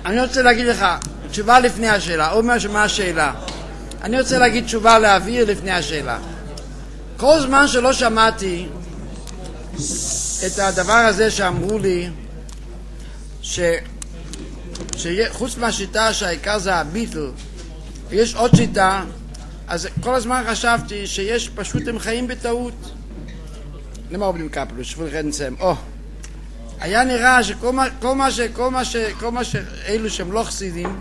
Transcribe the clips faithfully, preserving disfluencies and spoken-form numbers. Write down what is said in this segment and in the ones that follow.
אני רוצה להגיד לך, תשובה לפני השאלה, או מה השאלה. אני רוצה להגיד תשובה להעביר לפני השאלה. כל זמן שלא שמעתי את הדבר הזה שאמרו לי, ש... שחוץ מהשיטה שהעיקר זה הביטל, יש עוד שיטה, אז כל הזמן חשבתי שיש פשוט הם חיים בטעות. למה עובדים קפלו? שפול חדנסם. או, היה נראה שכל מה, כל מה ש... כל מה ש... כל מה שאלו שהם לא חסידים,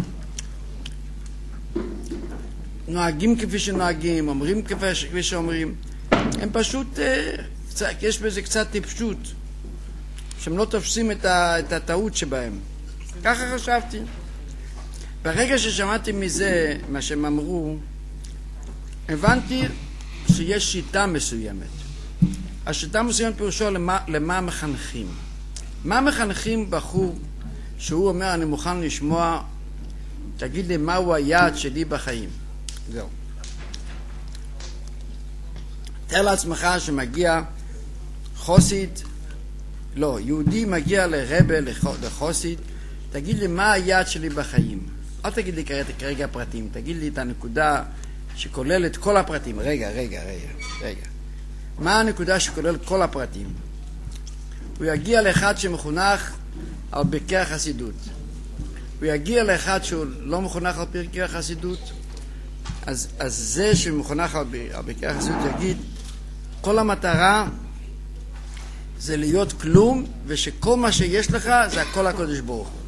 נוהגים כפי שנוהגים, אומרים כפי שאומרים, הם פשוט, יש בזה קצת טיפשות, שהם לא תופסים את, ה, את הטעות שבהם. ככה חשבתי. ברגע ששמעתי מזה, מה שהם אמרו, הבנתי שיש שיטה מסוימת. השיטה מסוימת פירושו למה, למה מחנכים. מה מחנכים בחור שהוא אומר, אני מוכן לשמוע, תגיד לי מהו היעד שלי בחיים. זהו. תאר לעצמך שמגיע חוסיד, לא, יהודי מגיע לרבה, לחוסיד, תגיד לי מה היעד שלי בחיים. אל תגיד לי כרגע, כרגע הפרטים, תגיד לי את הנקודה שכוללת כל הפרטים. רגע, רגע, רגע, רגע. מה הנקודה שכוללת כל הפרטים? הוא יגיע לאחד שמחונך על ברכי החסידות. הוא יגיע לאחד שהוא לא מחונך על ברכי החסידות, אז, אז זה שמחונך על ברכי החסידות יגיד, כל המטרה זה להיות כלום, ושכל מה שיש לך זה הכל הקודש ברוך הוא.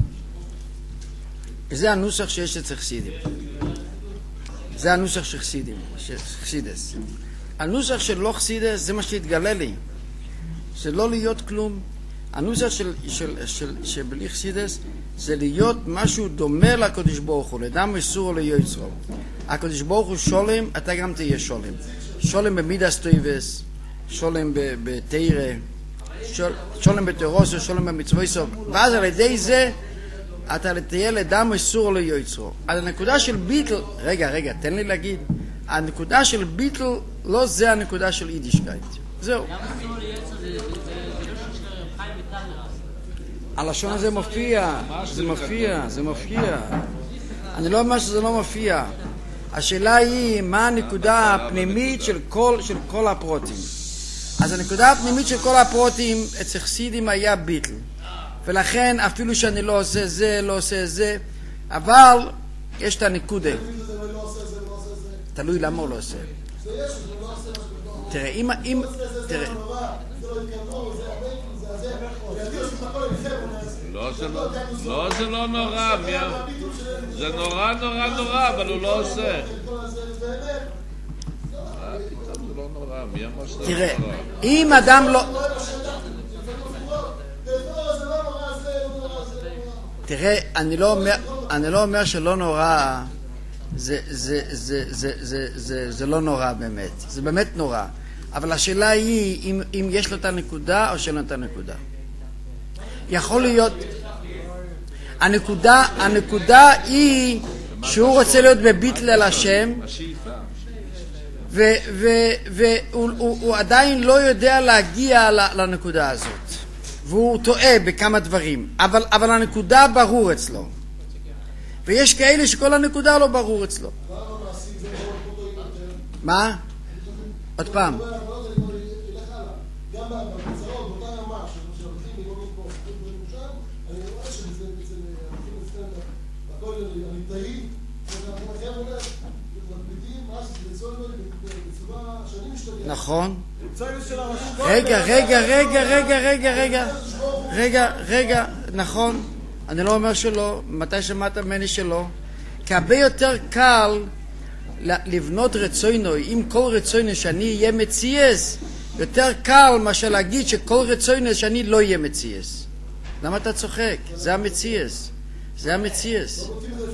זה הנוסח שיש אצל חסידים. זה הנוסח של חסידים, של חסידס. הנוסח של לא חסידס זה מה שהתגלה לי. זה לא להיות כלום. הנוסח של, של, של, של בלי חסידס זה להיות משהו דומה לקודש ברוך הוא, לאדם מסור או ליוצרו. הקודש ברוך הוא שולם, אתה גם תהיה שולם. שולם במידס טויבס, שולם בתירה, שולם בתירוסו, שולם במצוויסו, ואז על ידי זה אתה תהיה לאדם מסור או ליוצרו. אז הנקודה של ביטל, רגע, רגע, תן לי להגיד, הנקודה של ביטל לא זה הנקודה של יידישקייט. זהו. הלשון הזה מופיע, זה מופיע, זה מופיע. אני לא אומר שזה לא מופיע. השאלה היא מה הנקודה הפנימית של כל, של כל הפרוטים. אז הנקודה הפנימית של כל הפרוטים אצל חסידים היה ביטל. ולכן אפילו שאני לא עושה זה, לא עושה זה, אבל יש את הנקודה. תלוי למה הוא לא עושה. תראה, אם... אם תראה. לא, זה לא נורא, זה נורא נורא נורא, אבל הוא לא עושה. תראה, אם אדם לא... תראה, אני לא אומר, אני לא אומר שלא נורא, זה, זה, זה, זה, זה, זה, זה לא נורא באמת, זה באמת נורא. אבל השאלה היא אם, אם יש לו את הנקודה או שאין לו את הנקודה. יכול להיות, הנקודה, הנקודה היא שהוא רוצה להיות בביטל על השם, והוא עדיין לא יודע להגיע לנקודה הזאת. והוא טועה בכמה דברים, אבל, אבל הנקודה ברור אצלו. ויש כאלה שכל הנקודה לא ברור אצלו. מה? עוד פעם. נכון. רגע, רגע, רגע, רגע, רגע, רגע, רגע, רגע, נכון. אני לא אומר שלא, מתי שמעת ממני שלא? כי הרבה יותר קל לבנות רצונו, אם כל רצונו שאני אהיה מציאס, יותר קל מאשר להגיד שכל רצונו שאני לא אהיה מציאס. למה אתה צוחק? זה המציאס. זה המציאס.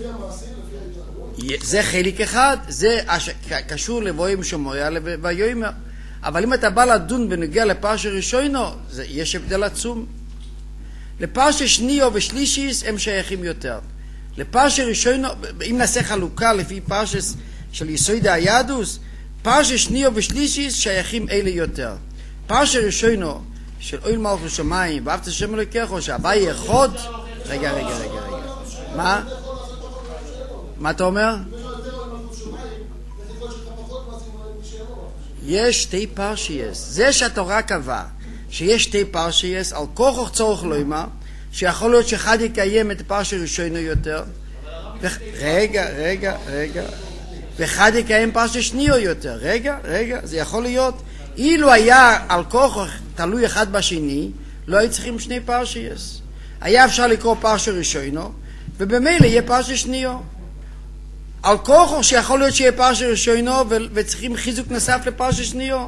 זה חלק אחד, זה קשור לבואים שומריה ויומר. אבל אם אתה בא לדון בנגיע לפרשה ראשונו, יש הבדל עצום. לפרשה שניו ושלישיס הם שייכים יותר. לפרשה ראשונו, אם נעשה חלוקה לפי פרשה של יסוד היהדות, פרשה שניו ושלישיס שייכים אלה יותר. פרשה ראשונו של אוהל מלכות שמיים ואהבת השם אלוקיך, שהבא יחוד, רגע, רגע, רגע, רגע. מה? מה אתה אומר? יש שתי פרשיות. זה שהתורה קבעה שיש שתי פרשיות, על כוח צורך לא אמר, שיכול להיות שאחד יקיים את הפרשה הראשונה יותר, רגע, רגע, רגע, ואחד יקיים פרשה שנייה יותר, רגע, רגע, זה יכול להיות, אילו היה על כוח תלוי אחד בשני, לא היו צריכים שני פרשיות. היה אפשר לקרוא פרשה ראשונה, ובמילא יהיה פרשה שנייה. על כוח שיכול להיות שיהיה פרשה ראשונה, וצריכים חיזוק נוסף לפרשה שנייה.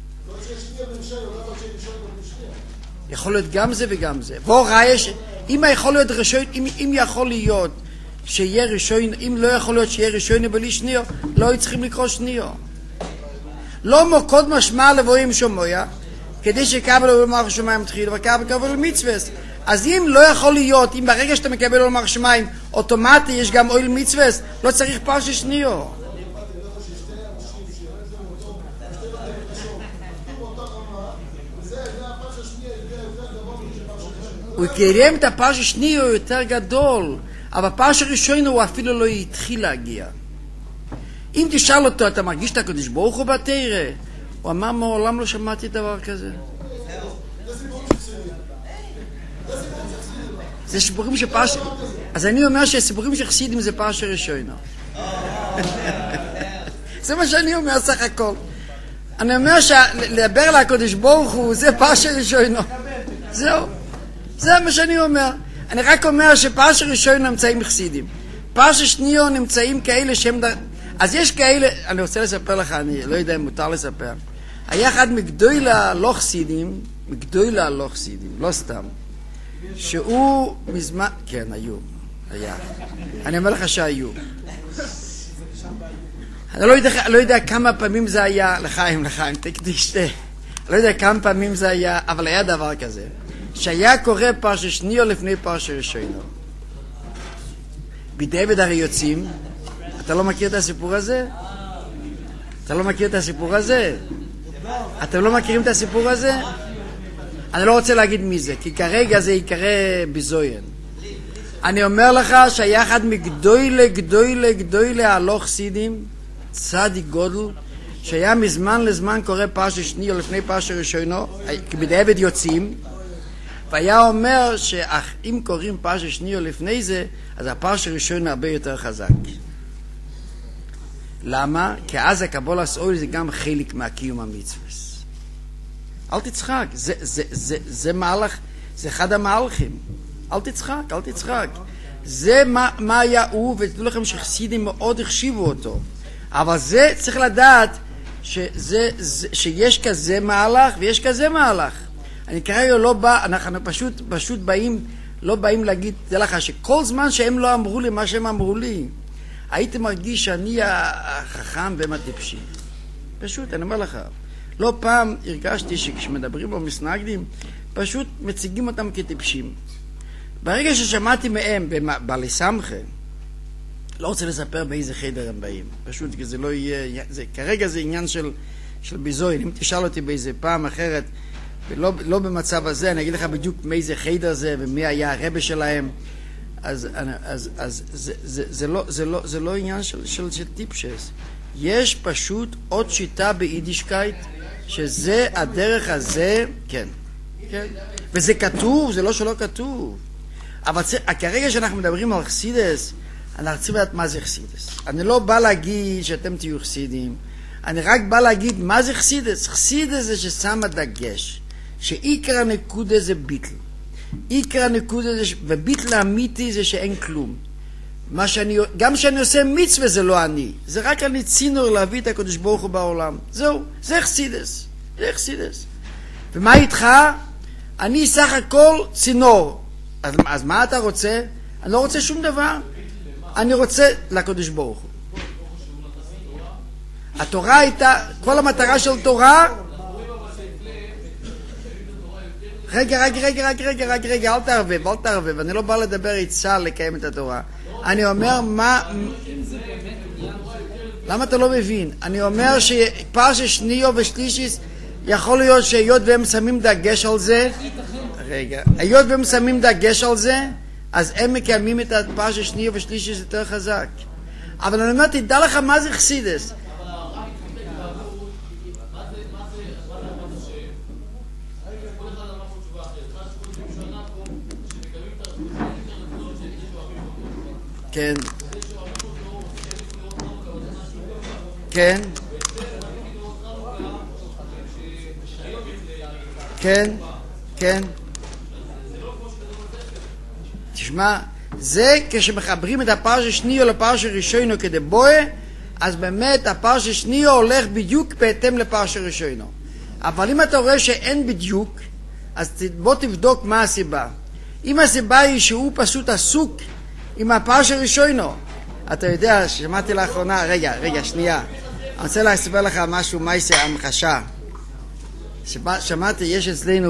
יכול להיות גם זה וגם זה. אם יכול להיות ראשון, אם יכול להיות שיהיה ראשון, אם לא יכול להיות שיהיה ראשון בלי שנייה, לא היו צריכים לקרוא שנייה. לא מוקוד משמע לבואים שומויה, כדי שקבל ולומר שמיים תחיל, וקבל קבל מצווה. אז אם לא יכול להיות, אם ברגע שאתה מקבל ולומר שמיים, אוטומטי יש גם אויל מצווה, לא צריך פרשה שנייה. הוא יקיים את הפרשה השנייה יותר גדול, אבל הפרשה הראשונה הוא אפילו לא התחיל להגיע. אם תשאל אותו, אתה מרגיש את הקדוש ברוך הוא בתורה? הוא אמר, מעולם לא שמעתי דבר כזה. זה סיפורים של פרשה... אז אני אומר שהסיפורים של חסידים זה פרשה ראשונה. זה מה שאני אומר סך הכל. אני אומר שלדבר לקדוש ברוך הוא זה פרשה ראשונה. זהו. זה מה שאני אומר. אני רק אומר שפרשה ראשונה נמצאים חסידים. פרשה שנייה נמצאים כאלה שהם... אז יש כאלה... אני רוצה לספר לך, אני לא יודע אם מותר לספר. היה אחד מגדולי הלא חסידים, מגדולי הלא חסידים, לא סתם. שהוא מזמן... כן, היו. היה. אני אומר לך שהיו. אני לא יודע, לא יודע כמה פעמים זה היה, לחיים, לחיים, תשתה. אני לא יודע כמה פעמים זה היה, אבל היה דבר כזה. שהיה קורא פרשה שנייה לפני פרשה ראשונה. בדוד הרי יוצאים. אתה לא מכיר את הסיפור הזה? אתה לא מכיר את הסיפור הזה? אתם לא מכירים את הסיפור הזה? אני לא רוצה להגיד מי זה, כי כרגע זה יקרא ביזוין. אני אומר לך שהיה אחד מגדולי, גדולי, גדולי הלוך סידים, צדיק גודל, שהיה מזמן לזמן קורא פרשה שנייה לפני פרשה ראשונה, כי בדוד יוצאים, והיה אומר שאם קוראים פרשה שנייה לפני זה, אז הפרשה ראשונה הרבה יותר חזק. למה? כי אז הקבלה סאול זה גם חלק מהקיום המצווה. אל תצחק, זה, זה, זה, זה מהלך, זה אחד המהלכים. אל תצחק, אל תצחק. זה מה, מה היה הוא, ותדעו לכם שחסידים מאוד החשיבו אותו. אבל זה צריך לדעת שזה, זה, שיש כזה מהלך ויש כזה מהלך. אני כרגע לא בא, אנחנו פשוט, פשוט באים, לא באים להגיד, תדע לך, שכל זמן שהם לא אמרו לי מה שהם אמרו לי, הייתי מרגיש שאני החכם והם הטיפשים. פשוט, אני אומר לך. לא פעם הרגשתי שכשמדברים בו מסנגדים, פשוט מציגים אותם כטיפשים. ברגע ששמעתי מהם בבעלי סמכה, לא רוצה לספר באיזה חדר הם באים. פשוט, כי זה לא יהיה, זה, כרגע זה עניין של, של ביזוין. אם תשאל אותי באיזה פעם אחרת, ולא, לא במצב הזה, אני אגיד לך בדיוק מאיזה חדר זה, ומי היה הרבא שלהם, אז, אז, אז זה, זה, זה, לא, זה, לא, זה לא עניין של, של, של טיפשס. יש פשוט עוד שיטה ביידישקייט, שזה הדרך הזה, כן, כן. וזה כתוב, זה לא שלא כתוב. אבל כרגע שאנחנו מדברים על חסידס, אנחנו צריכים לדעת מה זה חסידס. אני לא בא להגיד שאתם תהיו חסידים, אני רק בא להגיד מה זה חסידס. חסידס זה ששם הדגש, שעיקר הנקודה זה ביטל. עיקר הנקודה זה, וביטל האמיתי זה שאין כלום. מה שאני, גם שאני עושה מצווה זה לא אני, זה רק אני צינור להביא את הקדוש ברוך הוא בעולם. זהו, זה חסידס, זה חסידס. ומה איתך? אני סך הכל צינור. אז, אז מה אתה רוצה? אני לא רוצה שום דבר. אני רוצה לקדוש ברוך הוא. התורה הייתה, כל המטרה של תורה... רגע, רגע, רגע, רגע, רגע, רגע, רגע, אל תערבב, אל תערבב. אני לא בא לדבר איתך לקיים את התורה. אני אומר מה... למה אתה לא מבין? אני אומר שפרשה שנייה ושלישית יכול להיות שהיות והם שמים דגש על זה, רגע, היות והם שמים דגש על זה, אז הם מקיימים את הפרשה שנייה ושלישית יותר חזק. אבל אני אומר, תדע לך מה זה חסידס. כן. כן. כן. כן. תשמע, זה כשמחברים את הפרשה שנייה לפרשה ראשונה כדי בואה, אז באמת הפרשה שנייה הולך בדיוק בהתאם לפרשה ראשונה. אבל אם אתה רואה שאין בדיוק, אז בוא תבדוק מה הסיבה. אם הסיבה היא שהוא פשוט עסוק עם הפרשה ראשונה, אתה יודע, שמעתי לאחרונה, רגע, רגע, שנייה, אני רוצה להסבר לך משהו, מה זה המחשה. שמעתי, יש אצלנו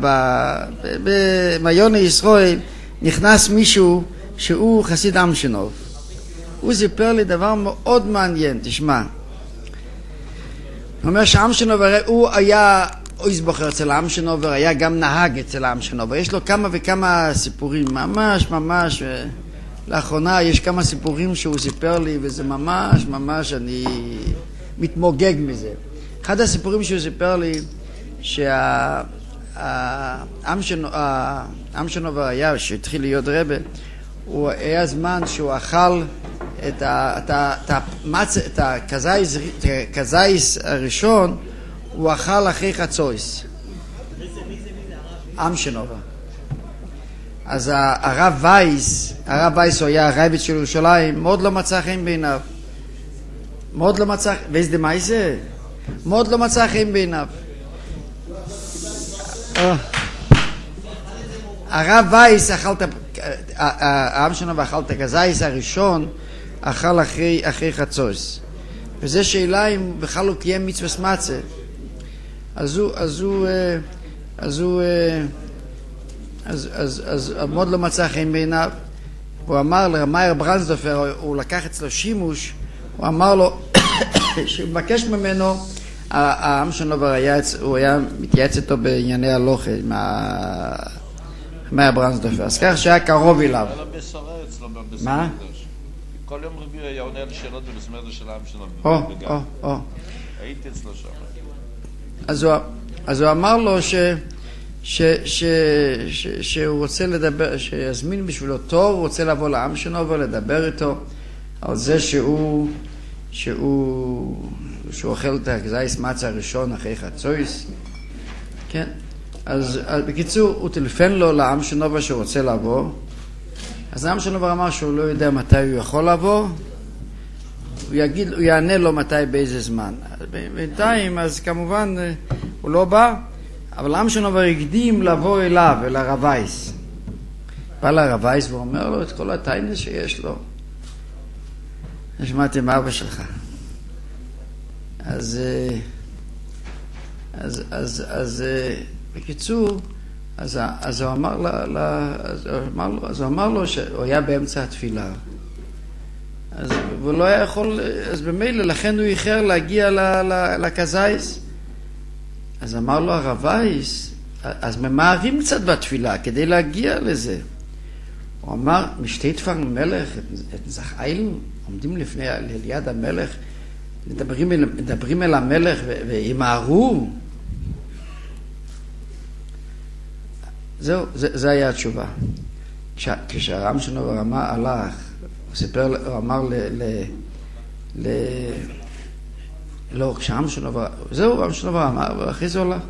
במעיון ישראל, נכנס מישהו שהוא חסיד אמשנוב. הוא סיפר לי דבר מאוד מעניין, תשמע. הוא אומר שאמשנוב, הוא היה איזבוכר אצל אמשנוב, היה גם נהג אצל אמשנוב. יש לו כמה וכמה סיפורים, ממש ממש, לאחרונה יש כמה סיפורים שהוא סיפר לי, וזה ממש ממש, אני מתמוגג מזה. אחד הסיפורים שהוא סיפר לי, שה... האמשנוב היה, שהתחיל להיות רבה, הוא היה זמן שהוא אכל את הכזייס הראשון, הוא אכל אחרי חצויס. אמשנוב. אז הרב וייס, הרב וייס הוא היה הרייבט של ירושלים, מאוד לא מצא חן בעיניו. מאוד לא מצא, ואיזה מה זה? מאוד לא מצא חן בעיניו. הרב וייס אכל את האמשנוב אכל את הכזייס הראשון, אכל אחרי, אחרי חצוס. וזה שאלה אם בכלל הוא קיים מצוות מצה. אז הוא, אז הוא, אז הוא, אז, אז, אז מאוד לא מצא חן בעיניו. הוא אמר למאיר ברנסדופר, הוא לקח אצלו שימוש, הוא אמר לו, שהוא מבקש ממנו, האמשנוב היה, הוא היה מתייעץ איתו בענייני הלוכה, עם מאיר ברנסדופר. אז כך שהיה קרוב אליו. מה? כל יום רביעי היה עונה על שאלות במסמרת של האמשנוב. או, או, או. הייתי אצלו שם. אז הוא, אז הוא אמר לו ש, ש, ש, ש, שהוא רוצה לדבר, שיזמין בשבילו תור, הוא רוצה לבוא לאמשנוב ולדבר איתו על זה שהוא, שהוא, שהוא אוכל את הכזייס מצה הראשון אחרי חצויס. כן. אז, אז בקיצור, הוא טלפן לו לאמשנוב שהוא רוצה לבוא. אז האמשנוב אמר שהוא לא יודע מתי הוא יכול לבוא. הוא יגיד, הוא יענה לו מתי באיזה זמן. בינתיים, אז כמובן הוא לא בא, אבל האמשנוב הקדים לבוא אליו, אל הרב וייס. בא לרב וייס והוא אומר לו את כל הטיינס שיש לו. שמעתי מאבא שלך. אז, אז, אז, אז, בקיצור, אז, אז הוא אמר לה, לה, אז הוא אמר לו, אז הוא אמר לו שהוא היה באמצע התפילה. אז הוא לא היה יכול, אז במילא, לכן הוא איחר להגיע לכזייס. אז אמר לו הרב וייס, אז ממהרים קצת בתפילה כדי להגיע לזה. הוא אמר, משתי תפר מלך, את זכאיל, עומדים לפני, ליד המלך, מדברים אל, מדברים אל המלך וימהרו. זהו, זה, זה היה התשובה. כש, כשהאמשנוב הרמה הלך, הוא סיפר, הוא אמר ל... ל, ל לא, כשהאמשנוב, זהו, האמשנוב אמר, ואחרי זה הולך.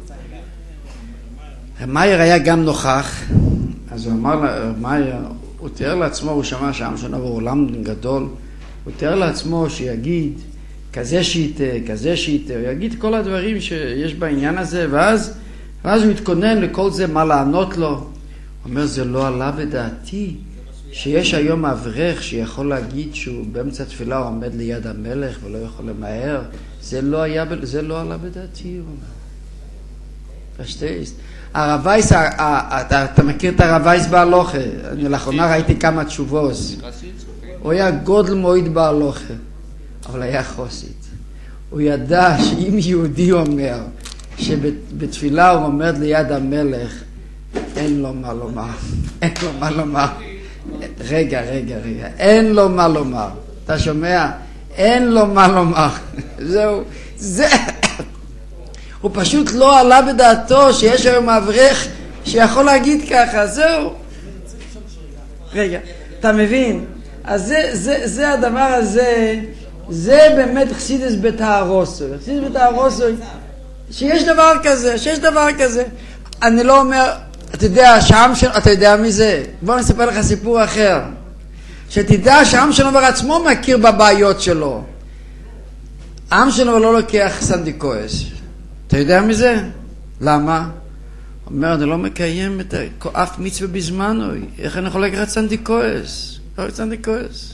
מאיר היה גם נוכח, אז הוא אמר למאיר, הוא תיאר לעצמו, הוא שמע שהאמשנוב הוא עולם גדול, הוא תיאר לעצמו שיגיד, כזה שיטה, כזה שיטה, הוא יגיד כל הדברים שיש בעניין הזה, ואז, ואז הוא יתכונן לכל זה מה לענות לו. הוא אומר, זה לא עלה בדעתי, שיש היום אברך שיכול להגיד שהוא באמצע תפילה עומד ליד המלך ולא יכול למהר, זה לא היה, זה לא עלה בדעתי. פשטייסט. הרב וייס, אתה מכיר את הרב וייס בהלוכה? אני לאחרונה ראיתי כמה תשובות. הוא היה גודל מועיד בהלוכה, אבל היה חוסית. הוא ידע שאם יהודי אומר שבתפילה הוא עומד ליד המלך, אין לו מה לומר. אין לו מה לומר. רגע, רגע, רגע, אין לו מה לומר. אתה שומע? אין לו מה לומר. זהו, זה... הוא פשוט לא עלה בדעתו שיש היום אברך שיכול להגיד ככה, זהו. רגע, אתה מבין? אז זה, זה, זה הדבר הזה, זה באמת חסידס בתהרוסו. חסידס בתהרוסו, שיש דבר כזה, שיש דבר כזה. אני לא אומר, אתה יודע, שהעם שלו, אתה יודע מי זה? בוא נספר לך סיפור אחר. שתדע שהעם שלו עצמו מכיר בבעיות שלו. העם שלו לא לוקח סנדיקויס. אתה יודע מי זה? למה? הוא אומר, אני לא מקיים את אף מצווה בזמנו. איך אני יכול לקחת סנדיקויס? לא לקחת סנדיקויס.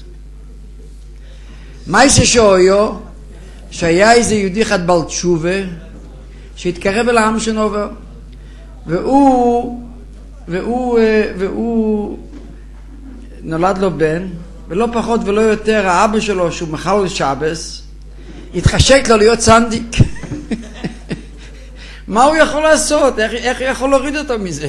מה יעשה שאויו? שהיה איזה יהודי אחד בעל תשובה, שהתקרב אל העם שלו, והוא, והוא, והוא, נולד לו בן, ולא פחות ולא יותר, האבא שלו, שהוא מחלל שבס, התחשק לו להיות צנדיק. מה הוא יכול לעשות? איך, איך הוא יכול להוריד אותו מזה?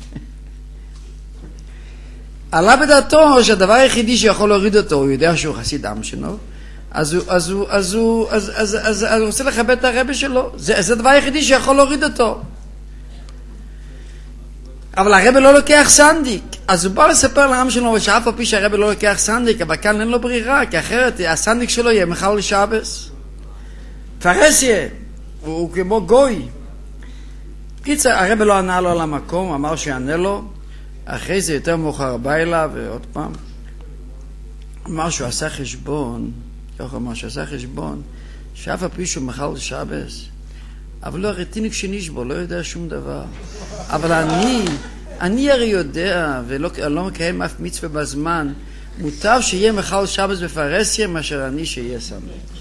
עלה בדעתו שהדבר היחידי שיכול להוריד אותו, הוא יודע שהוא חסיד עם שלו, אז הוא, אז הוא, אז הוא, אז, אז, אז, אז, אז הוא רוצה לכבד את הרבי שלו. זה, זה הדבר היחידי שיכול להוריד אותו. אבל הרבי לא לוקח סנדיק. אז הוא בא לספר לעם שלו שאף על פי שהרבי לא לוקח סנדיק, אבל כאן אין לו ברירה, כי אחרת הסנדיק שלו יהיה מחלל שבס. פרסיה, הוא, הוא כמו גוי. קיצר, הרבי לא ענה לו על המקום, אמר שיענה לו. אחרי זה יותר מאוחר בא אליו, ועוד פעם. אמר שהוא עשה חשבון, ככה אמר שהוא עשה חשבון, שאף על פי שהוא מחלל שבס, אבל לא, הרטיניק שנשבו, לא יודע שום דבר. אבל אני, אני הרי יודע, ולא לא מקיים אף מצווה בזמן, מוטב שיהיה מחלל שבס בפרסיה, מאשר אני שיהיה סנדיק.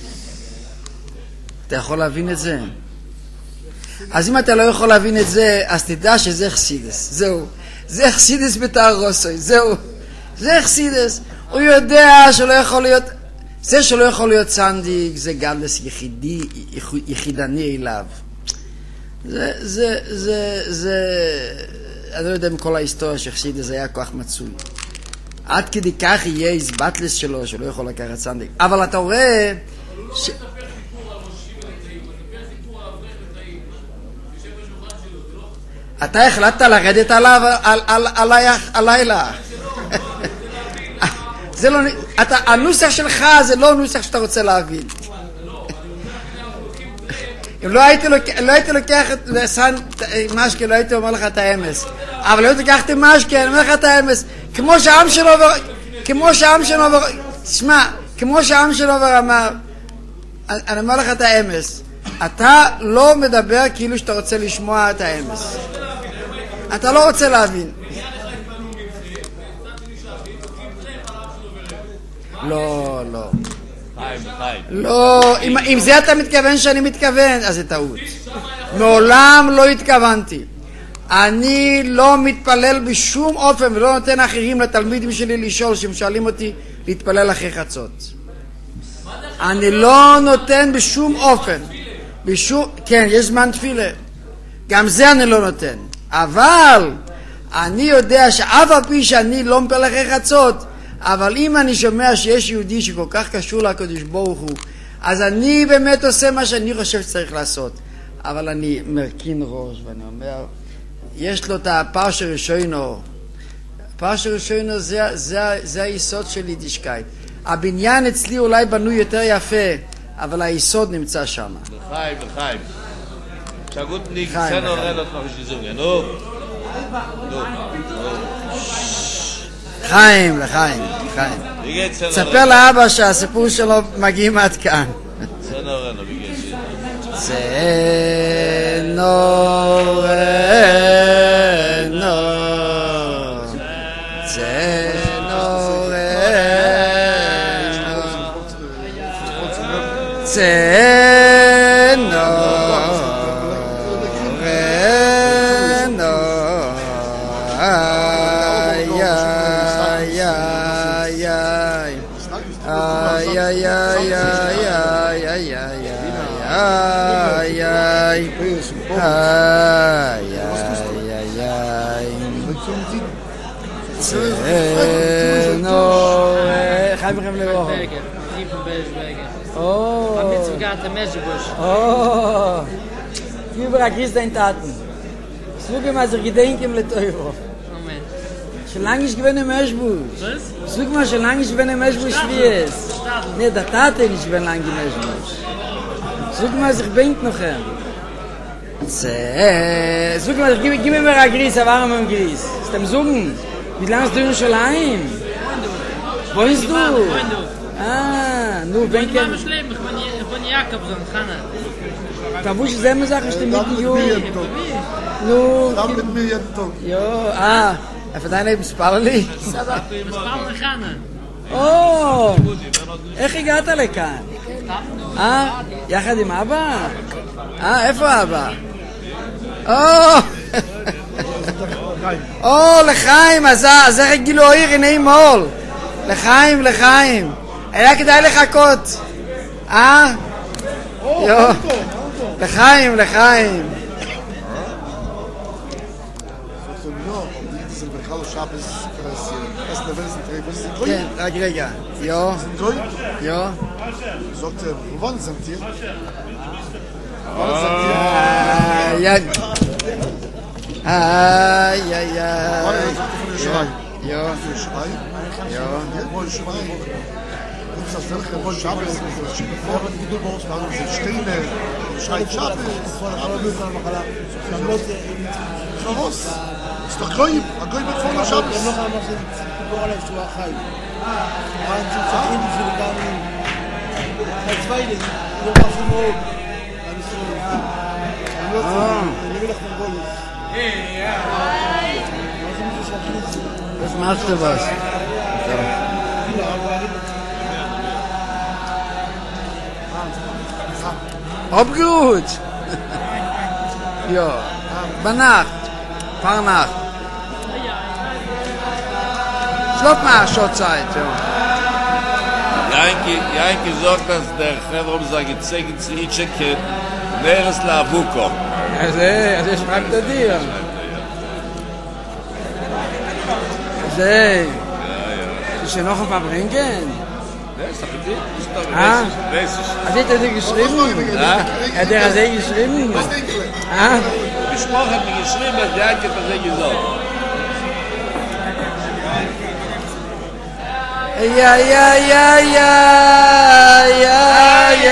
אתה יכול להבין את זה? אז אם אתה לא יכול להבין את זה, אז תדע שזה חסידס. זהו. זה חסידס בתהרוסוי. זהו. זה חסידס. הוא יודע שלא יכול להיות, זה שלא יכול להיות צנדיק, זה גדלס יחידי, יחידני אליו. זה, זה, זה, זה, אני לא יודע מכל ההיסטוריה שחסידס היה כוח מצוי. עד כדי כך יהיה איזבטלס שלו, שלא יכול לקחת צנדיק. אבל אתה רואה, ש... אתה החלטת לרדת עליו הלילה. זה לא, אתה, הנוסח שלך זה לא נוסח שאתה רוצה להבין. אם לא הייתי לוקח, לא הייתי לוקח לסן משקה, לא הייתי אומר לך את האמס. אבל לא הייתי לקחתי משקה, אני אומר לך את האמס. כמו שהעם שלו, כמו שהעם שלו, תשמע, כמו שהעם שלו אמר, אני אומר לך את האמס. אתה לא מדבר כאילו שאתה רוצה לשמוע את האמס. אתה לא רוצה להבין. לא, לא. לא, אם, אם זה אתה מתכוון שאני מתכוון, אז זה טעות. מעולם לא התכוונתי. אני לא מתפלל בשום אופן ולא נותן אחרים לתלמידים שלי לשאול, שהם שואלים אותי להתפלל אחרי חצות. אני לא נותן בשום אופן. בשום, כן, יש זמן תפילה. גם זה אני לא נותן. אבל אני יודע שאף על פי שאני לא מתפלל אחרי חצות, אבל אם אני שומע שיש יהודי שכל כך קשור לקדוש ברוך הוא, אז אני באמת עושה מה שאני חושב שצריך לעשות. אבל אני מרכין ראש ואני אומר, יש לו את הפרש הראשונו. הפרש הראשונו זה, זה, זה היסוד של יידישקייט. הבניין אצלי אולי בנוי יותר יפה, אבל היסוד נמצא שם. לחיים, לחיים. שגותניק, סנו רלות מרשיזוניה, נו. נו. חיים, לחיים, חיים. תספר לאבא שהסיפור שלו מגיעים עד כאן. סנו רנו, בגלל סנו רנו, סנו רנו, סנו נו, חיים לכם לבוא. Oh. Am Mitzvah gehad der Meschbusch. Oh. Überall kriegst du deine Taten. Suche mal, so gedenke im Leteuro. Moment. Schon lange ich gewinne im Meschbusch. Was? Suche mal, schon lange ich gewinne im Meschbusch wie es. Nee, der Tate ich gewinne lange im Meschbusch. Suche mal, sich bringt noch hin. Zäh. Suche mal, gib, gib mir mal ein Gries, ein warm im Gries. Ist dem Suchen. Wie lange hast du schon allein? Wo bist du? Ah, nu ben Ich bin im Schleim, ich bin ich bin Jakob so Hanna. Da wo ich selber Sachen stimmt mit Jo. Nu, Dann mit mir jeden Tag. Jo, ah, für deine eben Sparli. Sabah, Spalne Hanna. Oh. איך הגעת לכאן? אה? יחד עם אבא? אה, איפה אבא? או! או, לחיים, אז זה גילו עיר, הנה מול. לחיים, לחיים. היה כדאי לחכות. אה? יו. לחיים, לחיים. כן, רק רגע. יו. יו. Sagt er, wann sind ihr? איי, איי. איי, איי, איי. יו. Ja, wo ich war. Das ist das Welche, wo ich habe, ist das Schiff vor, und die Dürber ausmachen, sind Steine, schreit Schabe. Was? Ist doch Goyim, ein Goyim mit voller Schabe. Was machst du was? Abgeholt. Ja, bei Nacht. Paar Nacht. Schlaf mal, Schotzeit, ja. Janki, Janki sagt, dass der Chevrom sagt, ich zeige zu Itcheke, Neres la Avuko. Also, also schreibt er dir. Zee. Ist er noch ein paar bringen? Das ist doch die. Ah? Das ist. Hat er dir geschrieben? Ja? Hat er dir geschrieben? Ah? Die Sprache hat mir geschrieben, dass Janki das nicht gesagt. Ja, ja, ja, ja, ja, ja.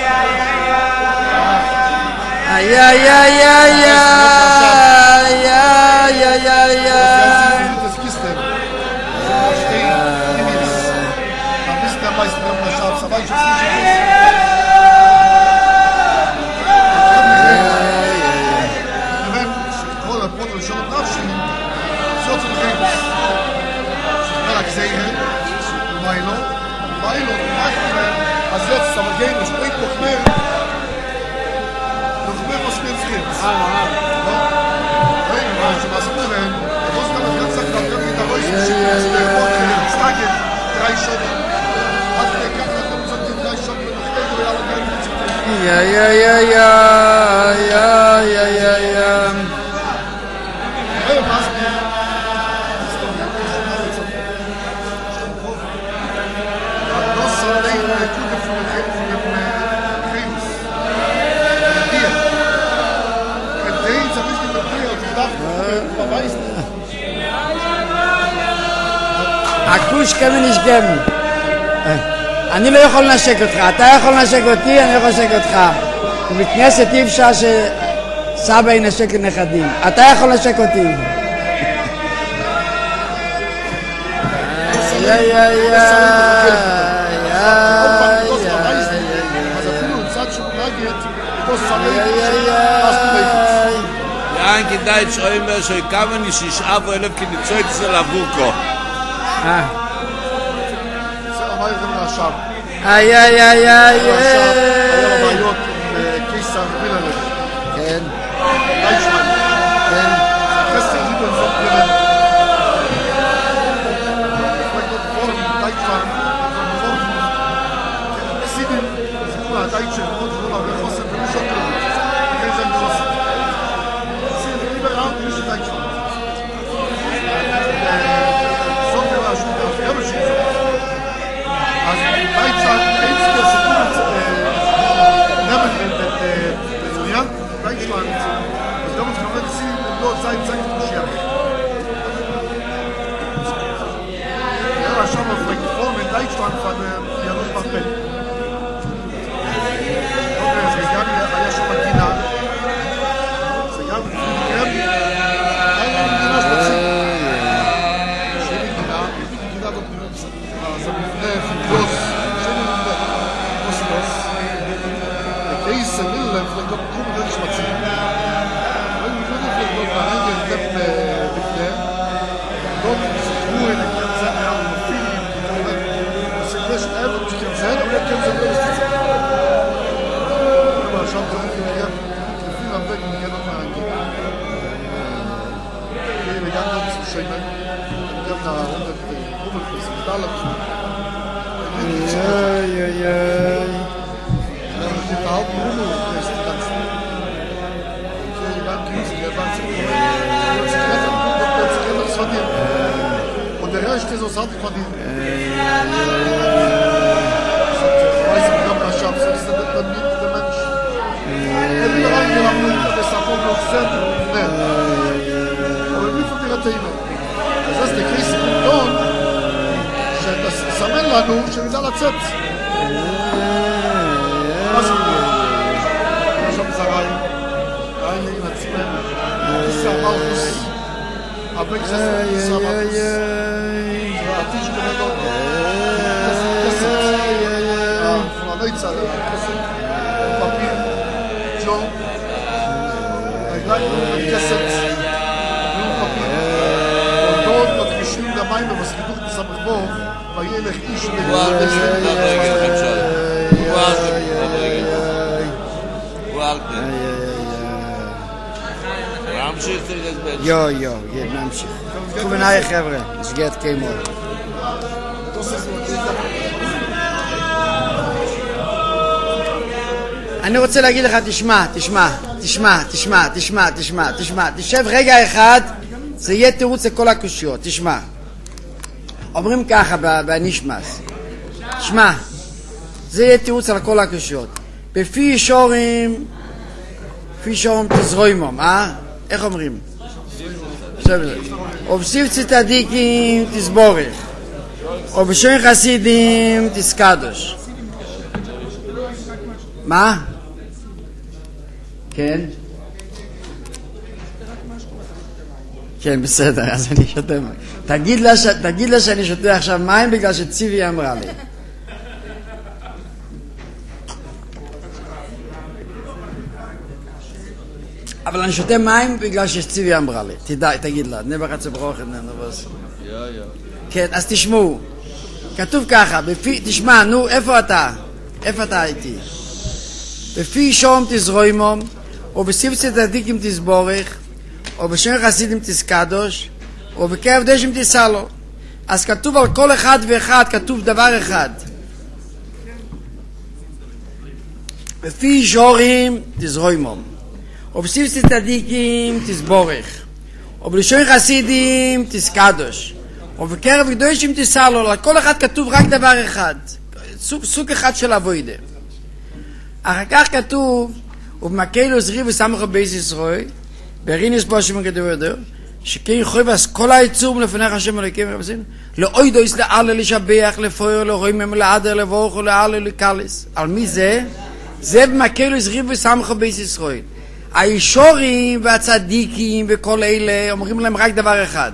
Ja, ja, ja, ja, ja, ja, ja, ja. Das Kiste. Da steht, da bist der Meister, wenn man schaut, aber ich weiß nicht. Ich habe Potter schon abschieden. So zu kriegen. Ich habe gesehen, Milo, Milo, Milo, als letztes, aber gehen, es bringt noch mehr. Noch mehr, was mir fehlt. Ah, ah. Hey, was ist denn? Was kann man jetzt sagen, da geht da raus, der Potter, Stage, drei Schotten. Hat der Kaffee kommt so die drei Schotten noch der alle drei. Ja, ja, ja, ja, ja, ja, ja, ja. Hey, was? הכוש כמה נשגם. אני לא יכול לנשק אותך, אתה יכול לנשק אותי, אני יכול לנשק אותך. ובכנסת אי אפשר שסבא ינשק לנכדים. אתה יכול לנשק אותי. יא יא יא Janki Deutsch immer so kann man nicht sich aber elf kind Zeit zu la Avuko. אה. זה אמר גם עכשיו. איי איי איי איי. היה לו בעיות עם קיסר מיללר. כן. דייטשמן. כן. חסר ליבן זאת לבן. לפרקות פורם דייטשמן. פורם. סידים. זכו הדייטשן מאוד ולא הרבה חוסר ומשוק לבן. לכן זה מרוסת. סידים ליברל ומשוק דייטשמן. war schon auf Mikrofon in Deutschland von Janus Pappel. Und er ist gegangen, er war ja schon mal Tina. Sie gab es für die Gräben. Einer in Tina spazieren. Schöne Tina. Tina hat uns so ein Fleff, ein Gloss. Schöne Tina. Was ist das? Der Käse, Lille, vielleicht dort kommen wir nicht spazieren. Wenn wir vielleicht dort mal reingehen, dann mit Fleff. Dort ist es Ruhe, dann kann es sein, ja, und viel. Das ist nicht einfach, ich kann sein, aber ich kann sein, dass es ist. Aber schaut doch, ich habe viel am Weg, ich kann noch mal reingehen. Okay, wir gehen dann zu Schöne. Ich habe da hundert Rubelflüsse, mit allem. Ja, ja, ja. Ja, mit dem verhalten Rubel, das ist die ganze. Okay, die ganze Krise, der war zu kommen. Das ist ganz am Punkt, das ist ganz von dir. Und der Rest ist aus Hand von dir. Ich weiß nicht, ob man schafft, sonst ist das nicht der Mensch. Er will reingehen, das ist auch noch sehr nett. Aber wie von dir hat er immer? Das heißt, der Christ kommt dann, das Samen לנו, שנדע לצאת. משהו פה. יש שם זרעים, רעים נגד עצמם, כיסא מלכוס, הבן של כיסא מלכוס. והעתיד שקורא לו, כסת, הפלני צד, כסת, פפיר, ג'ון, רגליים כסת, פפיר, ועודות מדגישים למים ובסקידות בסמך בו, וילך איש הוא אל תשלים לך רגע לכם שלום. הוא אל תשלים לך רגע. הוא אל תשלים. להמשיך צריך להסביר. יו, יו, נמשיך. כובנאי חבר'ה, שגעת קיימור. אני רוצה להגיד לך, תשמע, תשמע, תשמע, תשמע, תשמע, תשמע, תשמע, תשב רגע אחד, זה יהיה תירוץ לכל הקושיות, תשמע. אומרים ככה בנשמס, תשמע, זה יהיה תירוץ על כל הקושיות. בפי שורים, פי שורים תזרוימום, אה? איך אומרים? או בסיף צדיקים תסבורך, או בשוין חסידים תסקדוש. מה? כן? כן, בסדר, אז אני שותה מים. תגיד לה, ש... תגיד לה שאני שותה עכשיו מים בגלל שציבי אמרה לי. אבל אני שותה מים בגלל שציבי אמרה לי. תדע, תגיד לה, נבח הצברוכת נבוס. יא, יא. כן, אז תשמעו. כתוב ככה, בפי, תשמע, נו, איפה אתה? איפה אתה הייתי? בפי שום תזרוימום, או בסיף צדיקים תסבורך, או בשם חסידים תסקדוש, או בקרב דשם תסלו. אז כתוב על כל אחד ואחד, כתוב דבר אחד. בפי שורים תזרוימום, או בסיף צדיקים תסבורך, או בשם חסידים תסקדוש, או בקרב דשם תסלו. על כל אחד כתוב רק דבר אחד, סוג, סוג אחד של אבוידה. אחר כך כתוב, ובמקלו זריב וסמכו בייס ישראל, ברינס בו השם כתוב יותר, שכן חויבס כל היצור לפניך השם אלוקים ורבסין, לאוי דויס לעלה לשבח, לפויר, לאוהים מהם לעדר, לבורכו, לעלה לקליס. על מי זה? זה במקלו זריב וסמכו בייס ישראל. הישורים והצדיקים וכל אלה אומרים להם רק דבר אחד.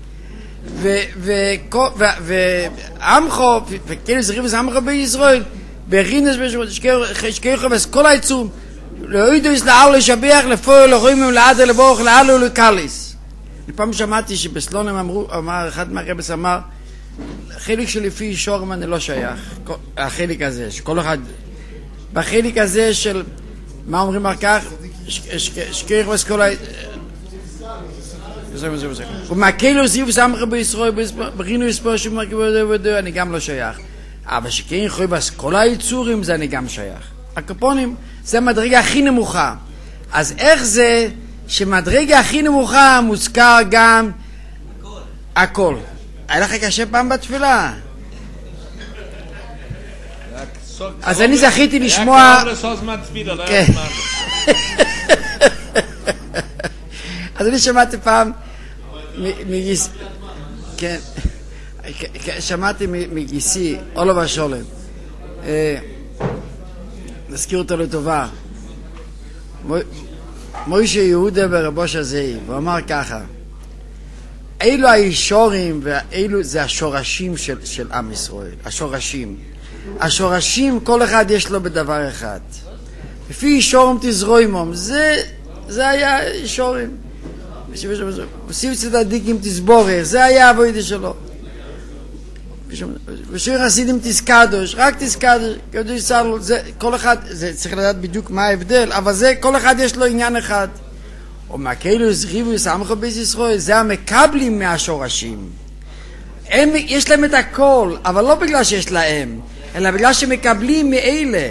ועמכו, וכאילו זריב וסמכו בייס ישראל, ברינס בו שכן חויבס כל היצור, לאוי דויס לעלה לשבח, לפויר, לאוהים מהם לעדר, לבורכו, לעלה לקליס. אני פעם שמעתי שבסלונים אמרו, אמר, אחד מהרבס אמר, החלק שלפי שורם אני לא שייך, החלק הזה, שכל אחד, בחלק הזה של, מה אומרים על כך? שכיח וסקולה, וזהו, וזהו, וזהו. ומהכלו זיו וסמך בישראל, ברינו יספור שמרכיבו ודו, אני גם לא שייך. אבל שכיח חוי בסקולה היצורים, זה אני גם שייך. הקופונים, זה המדרגה הכי נמוכה. אז איך זה, שמדרגה הכי נמוכה מוזכר גם הכל. היה לך קשה פעם בתפילה? אז אני זכיתי לשמוע... היה קרוב לסוס מהתפילה, לא היה זמן. אז אני שמעתי פעם... כן. שמעתי מגיסי, אולוב השולם, נזכיר אותו לטובה, מוישה יהודה ברבוש הזאב, הוא אמר ככה, אילו הישורים ואילו זה השורשים של, של עם ישראל, השורשים. השורשים כל אחד יש לו בדבר אחד. לפי שורם תזרוימום, זה, זה היה שורים. וסיב צדדיקים תסבורך, זה היה עבודה שלו. ושיר חסידים תסקדוש, רק תסקדוש, זה, כל אחד, זה צריך לדעת בדיוק מה ההבדל, אבל זה, כל אחד יש לו עניין אחד. ומהכאילו זריבו יסמכו בית ישראל, זה המקבלים מהשורשים. הם, יש להם את הכל, אבל לא בגלל שיש להם, אלא בגלל שמקבלים מאלה.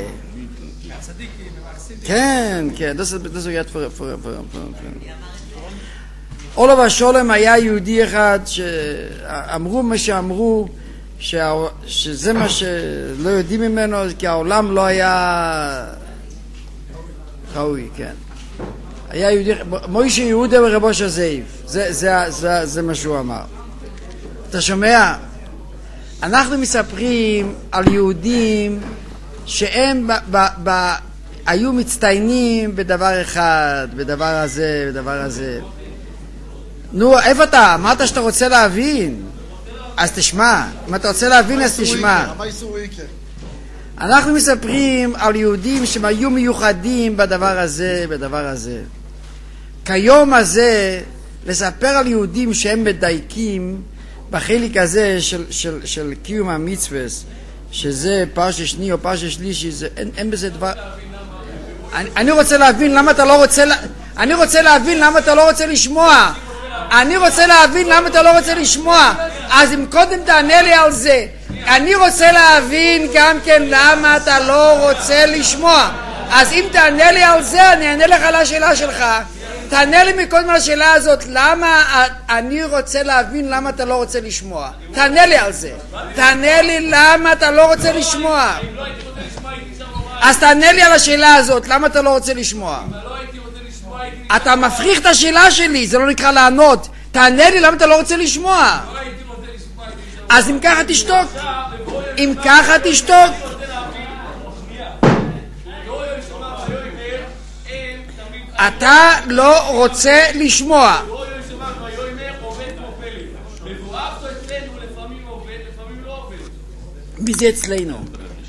כן, כן, זה סוגיית פרם, פרם, פרם, פרם. אולוב השולם היה יהודי אחד שאמרו מה שאמרו, שזה מה שלא יודעים ממנו, כי העולם לא היה ראוי, כן. היה יהודי, מוישה יהודה ברבוש הזאב, זה, זה, זה, זה מה שהוא אמר. אתה שומע? אנחנו מספרים על יהודים שהם ב, ב, ב, היו מצטיינים בדבר אחד, בדבר הזה, בדבר הזה. נו, איפה אתה? אמרת שאתה רוצה להבין? אז תשמע, אם אתה רוצה להבין אז תשמע. אנחנו מספרים על יהודים שהם היו מיוחדים בדבר הזה, בדבר הזה. כיום הזה, לספר על יהודים שהם מדייקים בחלק הזה של, של, של קיום המצווס, שזה פרשה שני או פרשה שלישי, זה, אין, אין בזה דבר... אני, אני רוצה להבין למה אתה לא רוצה... אני רוצה להבין למה אתה לא רוצה לשמוע. אני רוצה להבין למה אתה לא רוצה לשמוע. אז אם קודם תענה לי על זה. אני רוצה להבין גם כן למה אתה לא רוצה לשמוע. אז אם תענה לי על זה, אני אענה לך על השאלה שלך. תענה לי מקודם על השאלה הזאת, למה אני רוצה להבין למה אתה לא רוצה לשמוע. תענה לי על זה. תענה לי למה אתה לא רוצה לשמוע. אז תענה לי על השאלה הזאת, למה אתה לא רוצה לשמוע. אתה מפריך את השאלה שלי, זה לא נקרא לענות. תענה לי למה אתה לא רוצה לשמוע. אז אם ככה תשתוק. אם ככה תשתוק. אתה לא רוצה לשמוע. מי זה אצלנו?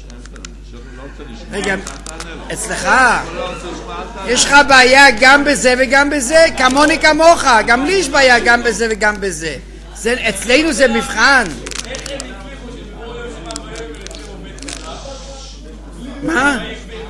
רגע, אצלך יש לך בעיה גם בזה וגם בזה, כמוני כמוך, גם לי יש בעיה גם בזה וגם בזה. זה, אצלנו זה מבחן. מה?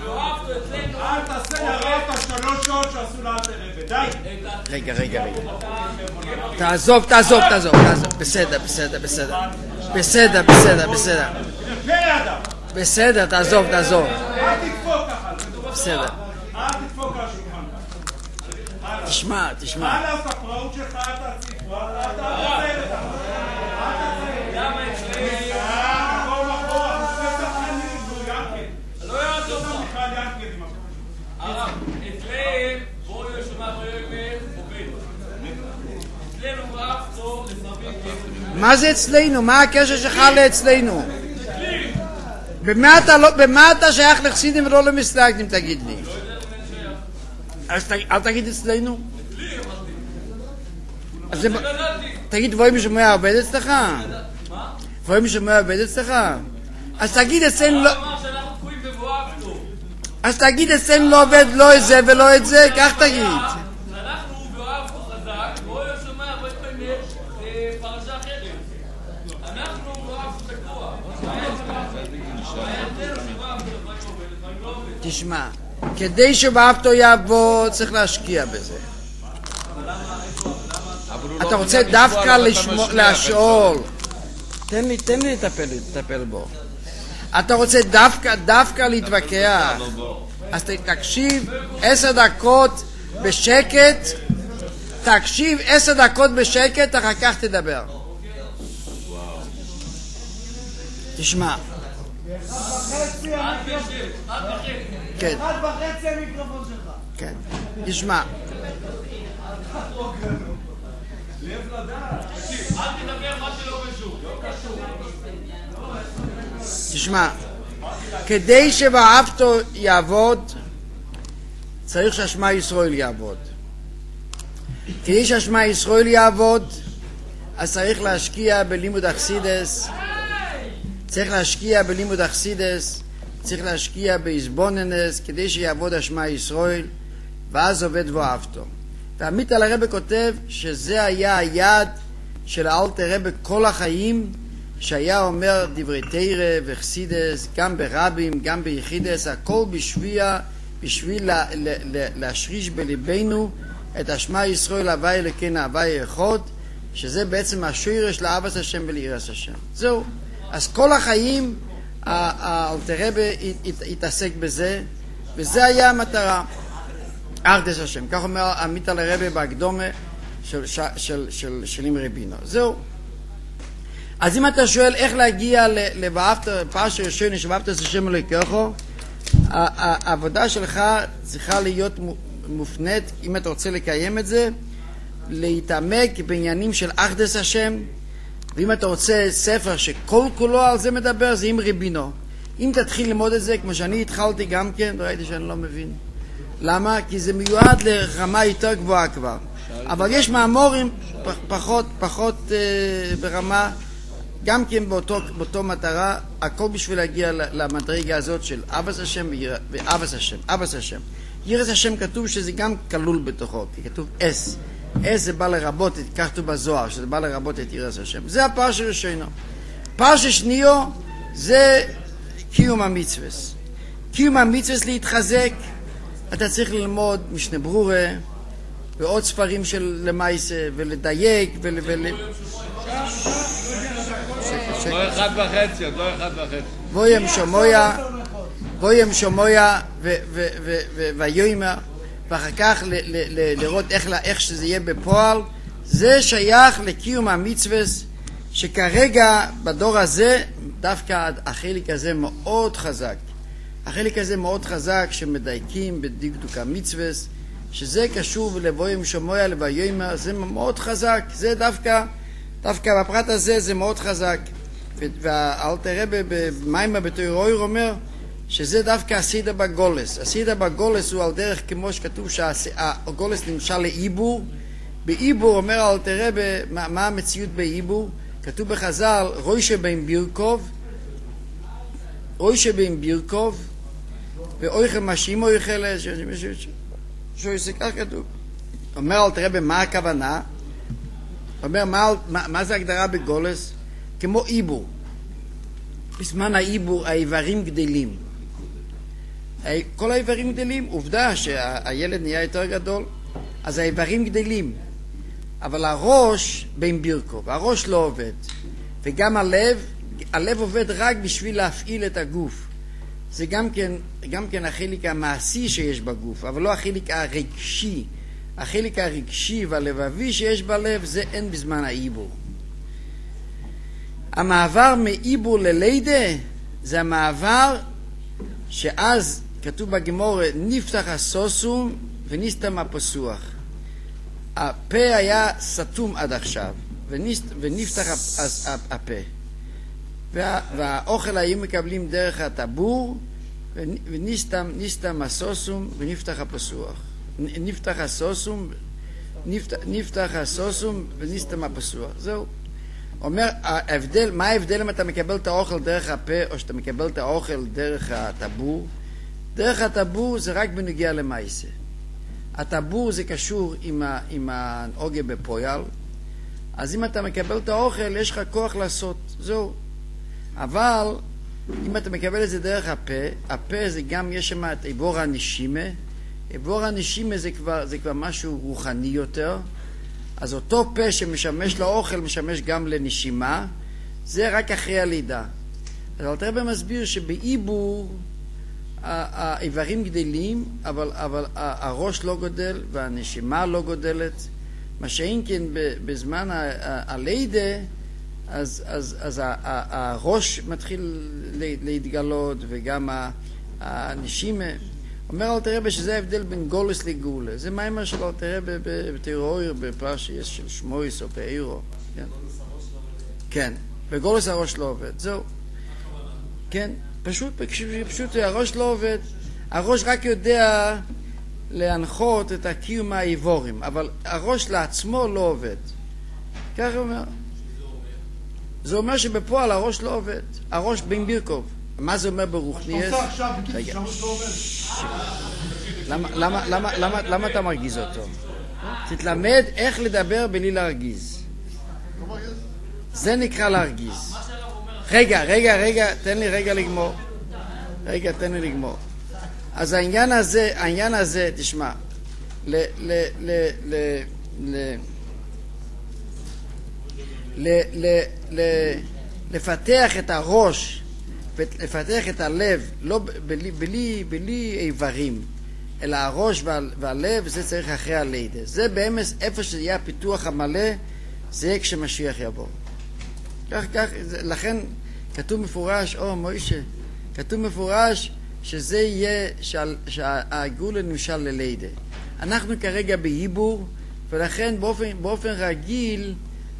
רגע, רגע, רגע. תעזוב, תעזוב, תעזוב, תעזוב. בסדר, בסדר, בסדר. בסדר, בסדר, בסדר. בסדר, תעזוב, תעזוב. אל תדפוק ככה. בסדר. אל תדפוק על השולחן. תשמע, תשמע. על הספראות שלך אל תעציף. אל תעציף את זה. למה אצלי? בכל מקום, אנחנו שני שחקנים, זו ינקל. לא יעזוב לך. בכלל ינקל עם מקום. הרב, אצלם, בואו ישמע ויאמר, עובד. אצלנו באף טוב, לפעמים כסף. מה זה אצלנו? מה הקשר שלך לאצלנו? במה אתה, לא, במה אתה שייך לחסידים ולא למסתגנים, תגיד לי? אז אל תגיד אצלנו. אז תגיד, בואי מי שמוע עובד אצלך? בואי מי שמוע עובד אצלך? אז תגיד אצלנו לא... אז תגיד אצלנו לא עובד לא את זה ולא את זה, כך תגיד. אנחנו באוהבתו חזק, בואי שמע, בואי פנר, פרשה אחרת. אנחנו באוהבתו תקוע. תשמע, כדי שבאהבתו יעבוד צריך להשקיע בזה. אתה רוצה דווקא לשאול, תן לי, תן לי לטפל בו. אתה רוצה דווקא, דווקא להתווכח, אז תקשיב עשר דקות בשקט, תקשיב עשר דקות בשקט, אחר כך תדבר. תשמע. כן. אחד וחצי המיקרופון שלך. כן. תשמע. תשמע, כדי שבאפתו יעבוד, צריך שהשמע ישראל יעבוד. כדי שהשמע ישראל יעבוד, אז צריך להשקיע בלימוד אכסידס, צריך להשקיע בלימוד אכסידס, צריך להשקיע באיזבוננס, כדי שיעבוד השמע ישראל, ואז עובד ואהבתו. ועמית על הרב כותב שזה היה היעד של האלטר רב כל החיים, שהיה אומר דברי תורה וחסידס, גם ברבים, גם ביחידס, הכל בשביל, בשביל לה, לה, לה, להשריש בליבנו את השמע ישראל הווי אלוקינו הווי אחד, שזה בעצם השורש לאהבת השם וליראת השם. זהו. אז כל החיים האלטר רב התעסק בזה, וזה היה המטרה. ארדס השם. כך אומר עמית על הרב בהקדומה של, של, של, של, של עם רבינו. זהו. אז אם אתה שואל איך להגיע לבאפת, פרשת ראשון, שבאפת את השם אלוהיך, העבודה שלך צריכה להיות מופנית, אם אתה רוצה לקיים את זה, להתעמק בעניינים של אחדס השם, ואם אתה רוצה ספר שכל כולו על זה מדבר, זה עם רבינו. אם תתחיל ללמוד את זה, כמו שאני התחלתי גם כן, ראיתי שאני לא מבין. למה? כי זה מיועד לרמה יותר גבוהה כבר. אבל יש מאמורים פחות, פחות אה, ברמה, גם כן באותו, באותו מטרה, הכל בשביל להגיע למדרגה הזאת של אבס השם ואבס השם, אבס השם. יראת השם כתוב שזה גם כלול בתוכו, כי כתוב אס. אס זה בא לרבות, כך כתוב בזוהר, שזה בא לרבות את יראת השם. זה הפרשה ראשונה. פרשה שנייה זה קיום המצווס. קיום המצווס להתחזק, אתה צריך ללמוד משנה ברורה ועוד ספרים של למעשה ולדייק ול... ול... לא אחד וחצי, לא אחד וחצי. ווים שומויה, ווים שומויה ויומר, ואחר כך לראות איך שזה יהיה בפועל. זה שייך לקיום המצווס, שכרגע בדור הזה דווקא החלק הזה מאוד חזק. החלק הזה מאוד חזק שמדייקים בדקדוק המצווס, שזה קשור לבוים שומויה לוויומר, זה מאוד חזק. זה דווקא, דווקא בפרט הזה זה מאוד חזק. והאלטר רב במיימר בתורה אומר שזה דווקא הסידה בגולס. הסידה בגולס הוא על דרך כמו שכתוב שהגולס נמשל לאיבור. באיבור אומר האלטר רב, מה, מה המציאות באיבור? כתוב בחז"ל, רוי שבין בירקוב, רוי שבין בירקוב, ואויכל משאים אויכל, שזה כך כתוב. אומר אלתר רבי מה הכוונה? אומר מה, מה, מה זה הגדרה בגולס? כמו איבור. בזמן האיבור האיברים גדלים. כל האיברים גדלים, עובדה שהילד נהיה יותר גדול, אז האיברים גדלים. אבל הראש בין בירקוב, הראש לא עובד. וגם הלב, הלב עובד רק בשביל להפעיל את הגוף. זה גם כן, גם כן החלק המעשי שיש בגוף, אבל לא החלק הרגשי. החלק הרגשי והלבבי שיש בלב, זה אין בזמן האיבור. המעבר מאיבור ללידה, זה המעבר שאז כתוב בגמור, נפתח הסוסום ונסתם הפסוח. הפה היה סתום עד עכשיו, ונפתח הפה. וה, והאוכל היו מקבלים דרך הטבור, ונסתם, נסתם הסוסום ונפתח הפסוח. נפתח הסוסום, נפתח, נפתח הסוסום ונסתם הפסוח. זהו. אומר, ההבדל, מה ההבדל אם אתה מקבל את האוכל דרך הפה, או שאתה מקבל את האוכל דרך הטבור? דרך הטבור זה רק בנגיע למעשה. הטבור זה קשור עם, ה, עם האוגה בפויל, אז אם אתה מקבל את האוכל, יש לך כוח לעשות. זהו. אבל אם אתה מקבל את זה דרך הפה, הפה זה גם, יש שם את עבור הנשימה. עבור הנשימה זה כבר, זה כבר משהו רוחני יותר. אז אותו פה שמשמש לאוכל משמש גם לנשימה, זה רק אחרי הלידה. אז אלתר רבי מסביר שבעיבור האיברים גדלים, אבל, אבל הראש לא גודל והנשימה לא גודלת. מה שאין כן בזמן הלידה, אז, אז, אז הראש מתחיל להתגלות וגם הנשימה. אומר אל תראה שזה ההבדל בין גולס לגאולה. זה מיימר של אל תראה בתיאוריה, בפרשיות של שמויס או באירו. כן, כן. בגולס הראש לא עובד. זהו. כן, פשוט, פשוט הראש לא עובד. הראש רק יודע להנחות את הקיום האיבורים, אבל הראש לעצמו לא עובד. ככה הוא אומר. זה אומר שבפועל הראש לא עובד. הראש בן בירקוב. מה זה אומר ברוחניאס? למה אתה מרגיז אותו? תתלמד איך לדבר בלי להרגיז. זה נקרא להרגיז. רגע, רגע, רגע, תן לי רגע לגמור. רגע, תן לי לגמור. אז העניין הזה, העניין הזה, תשמע, ל, ל, ל, ל, ל, ל, ל, ל, לפתח את הראש, לפתח את הלב, לא בלי, בלי, בלי איברים, אלא הראש והל, והלב, זה צריך אחרי הלידה. זה באמת איפה שיהיה הפיתוח המלא, זה יהיה כשמשיח יבוא. כך, כך, לכן כתוב מפורש, או מוישה, כתוב מפורש שזה יהיה שהגאולה נמשל ללידה. אנחנו כרגע בהיבור, ולכן באופן, באופן רגיל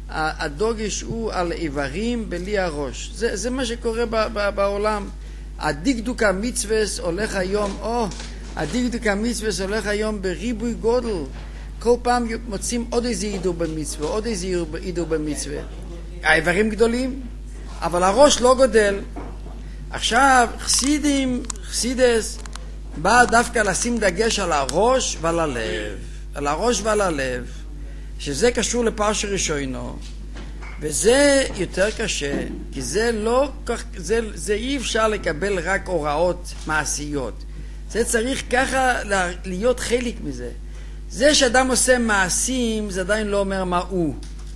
הדוגש הוא על איברים בלי הראש. זה, זה מה שקורה ב, ב, בעולם. הדקדוק המצווס הולך היום, או, הדקדוק המצווס הולך היום בריבוי גודל. כל פעם מוצאים עוד איזה עידור במצווה, עוד איזה עידור במצווה. האיברים גדולים, אבל הראש לא גודל. עכשיו, חסידים, חסידס, בא דווקא לשים דגש על הראש ועל הלב. על הראש ועל הלב, שזה קשור לפרש ראשונו, וזה יותר קשה, כי זה לא כך, זה, זה אי אפשר לקבל רק הוראות מעשיות. זה צריך ככה להיות חלק מזה. זה שאדם עושה מעשים, זה עדיין לא אומר מה הוא.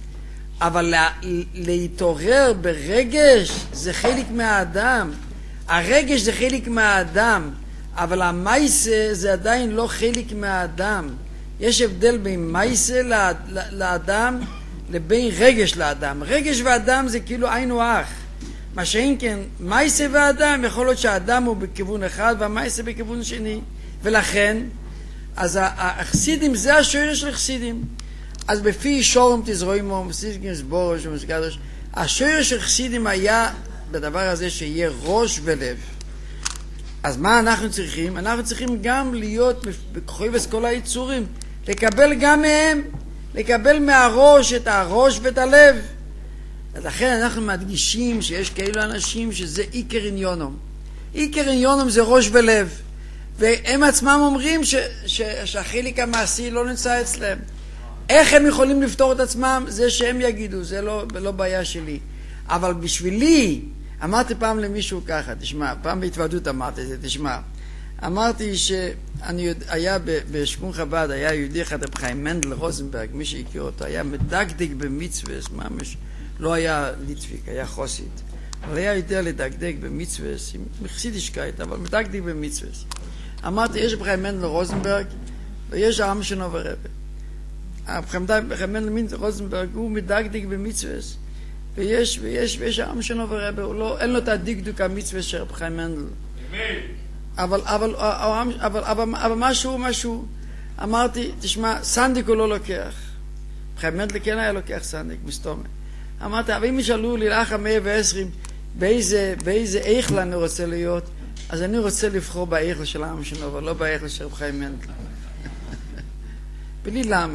אבל לה, להתעורר ברגש זה חלק מהאדם. הרגש זה חלק מהאדם, אבל המייסה זה עדיין לא חלק מהאדם. יש הבדל בין מייסה לאדם לבין רגש לאדם. רגש ואדם זה כאילו עין ואח. מה שאין כן, מייסה ואדם, יכול להיות שהאדם הוא בכיוון אחד והמייסה בכיוון שני. ולכן, אז החסידים זה השורש של החסידים. אז בפי שורם תזרוימו, מסיסגים סבורש ומסגדוש, השורש של החסידים היה בדבר הזה שיהיה ראש ולב. אז מה אנחנו צריכים? אנחנו צריכים גם להיות בכחויבס כל היצורים, לקבל גם מהם, לקבל מהראש את הראש ואת הלב. אז לכן אנחנו מדגישים שיש כאלו אנשים שזה עיקר עניונם. עיקר עניונם זה ראש ולב. והם עצמם אומרים ש, ש, שהחלק המעשי לא נמצא אצלם. איך הם יכולים לפתור את עצמם? זה שהם יגידו, זה לא, לא בעיה שלי. אבל בשבילי, אמרתי פעם למישהו ככה, תשמע, פעם בהתוועדות אמרתי את זה, תשמע. אמרתי שאני היה בשכון חב"ד, היה יהודי אחד, רב חיים מנדל רוזנברג, מי שהכיר אותו, היה מדקדק במצווה, ממש, לא היה ליטביק, היה חוסית. אבל היה יודע לדקדק במצווה, עם חסידישקייט, אבל מדקדק במצווה. אמרתי, יש רב חיים מנדל רוזנברג, ויש העם שלו ורבא. רב חיים מנדל רוזנברג הוא מדקדק במצווה, ויש, ויש, ויש העם שלו ורבא, לא, אין לו את הדקדוק המצווה של רב חיים מנדל. אבל, אבל, אבל, אבל, אבל, אבל משהו, משהו, אמרתי, תשמע, סנדיק הוא לא לוקח. חיים מנדל כן היה לוקח סנדיק, מסתומה. אמרתי, אבל אם ישאלו לי לאחר מאה ועשרים, באיזה, באיזה איכל אני רוצה להיות, אז אני רוצה לבחור באיכל של העם שלו, אבל לא באיכל של רב חיים מנדל. בלי למה.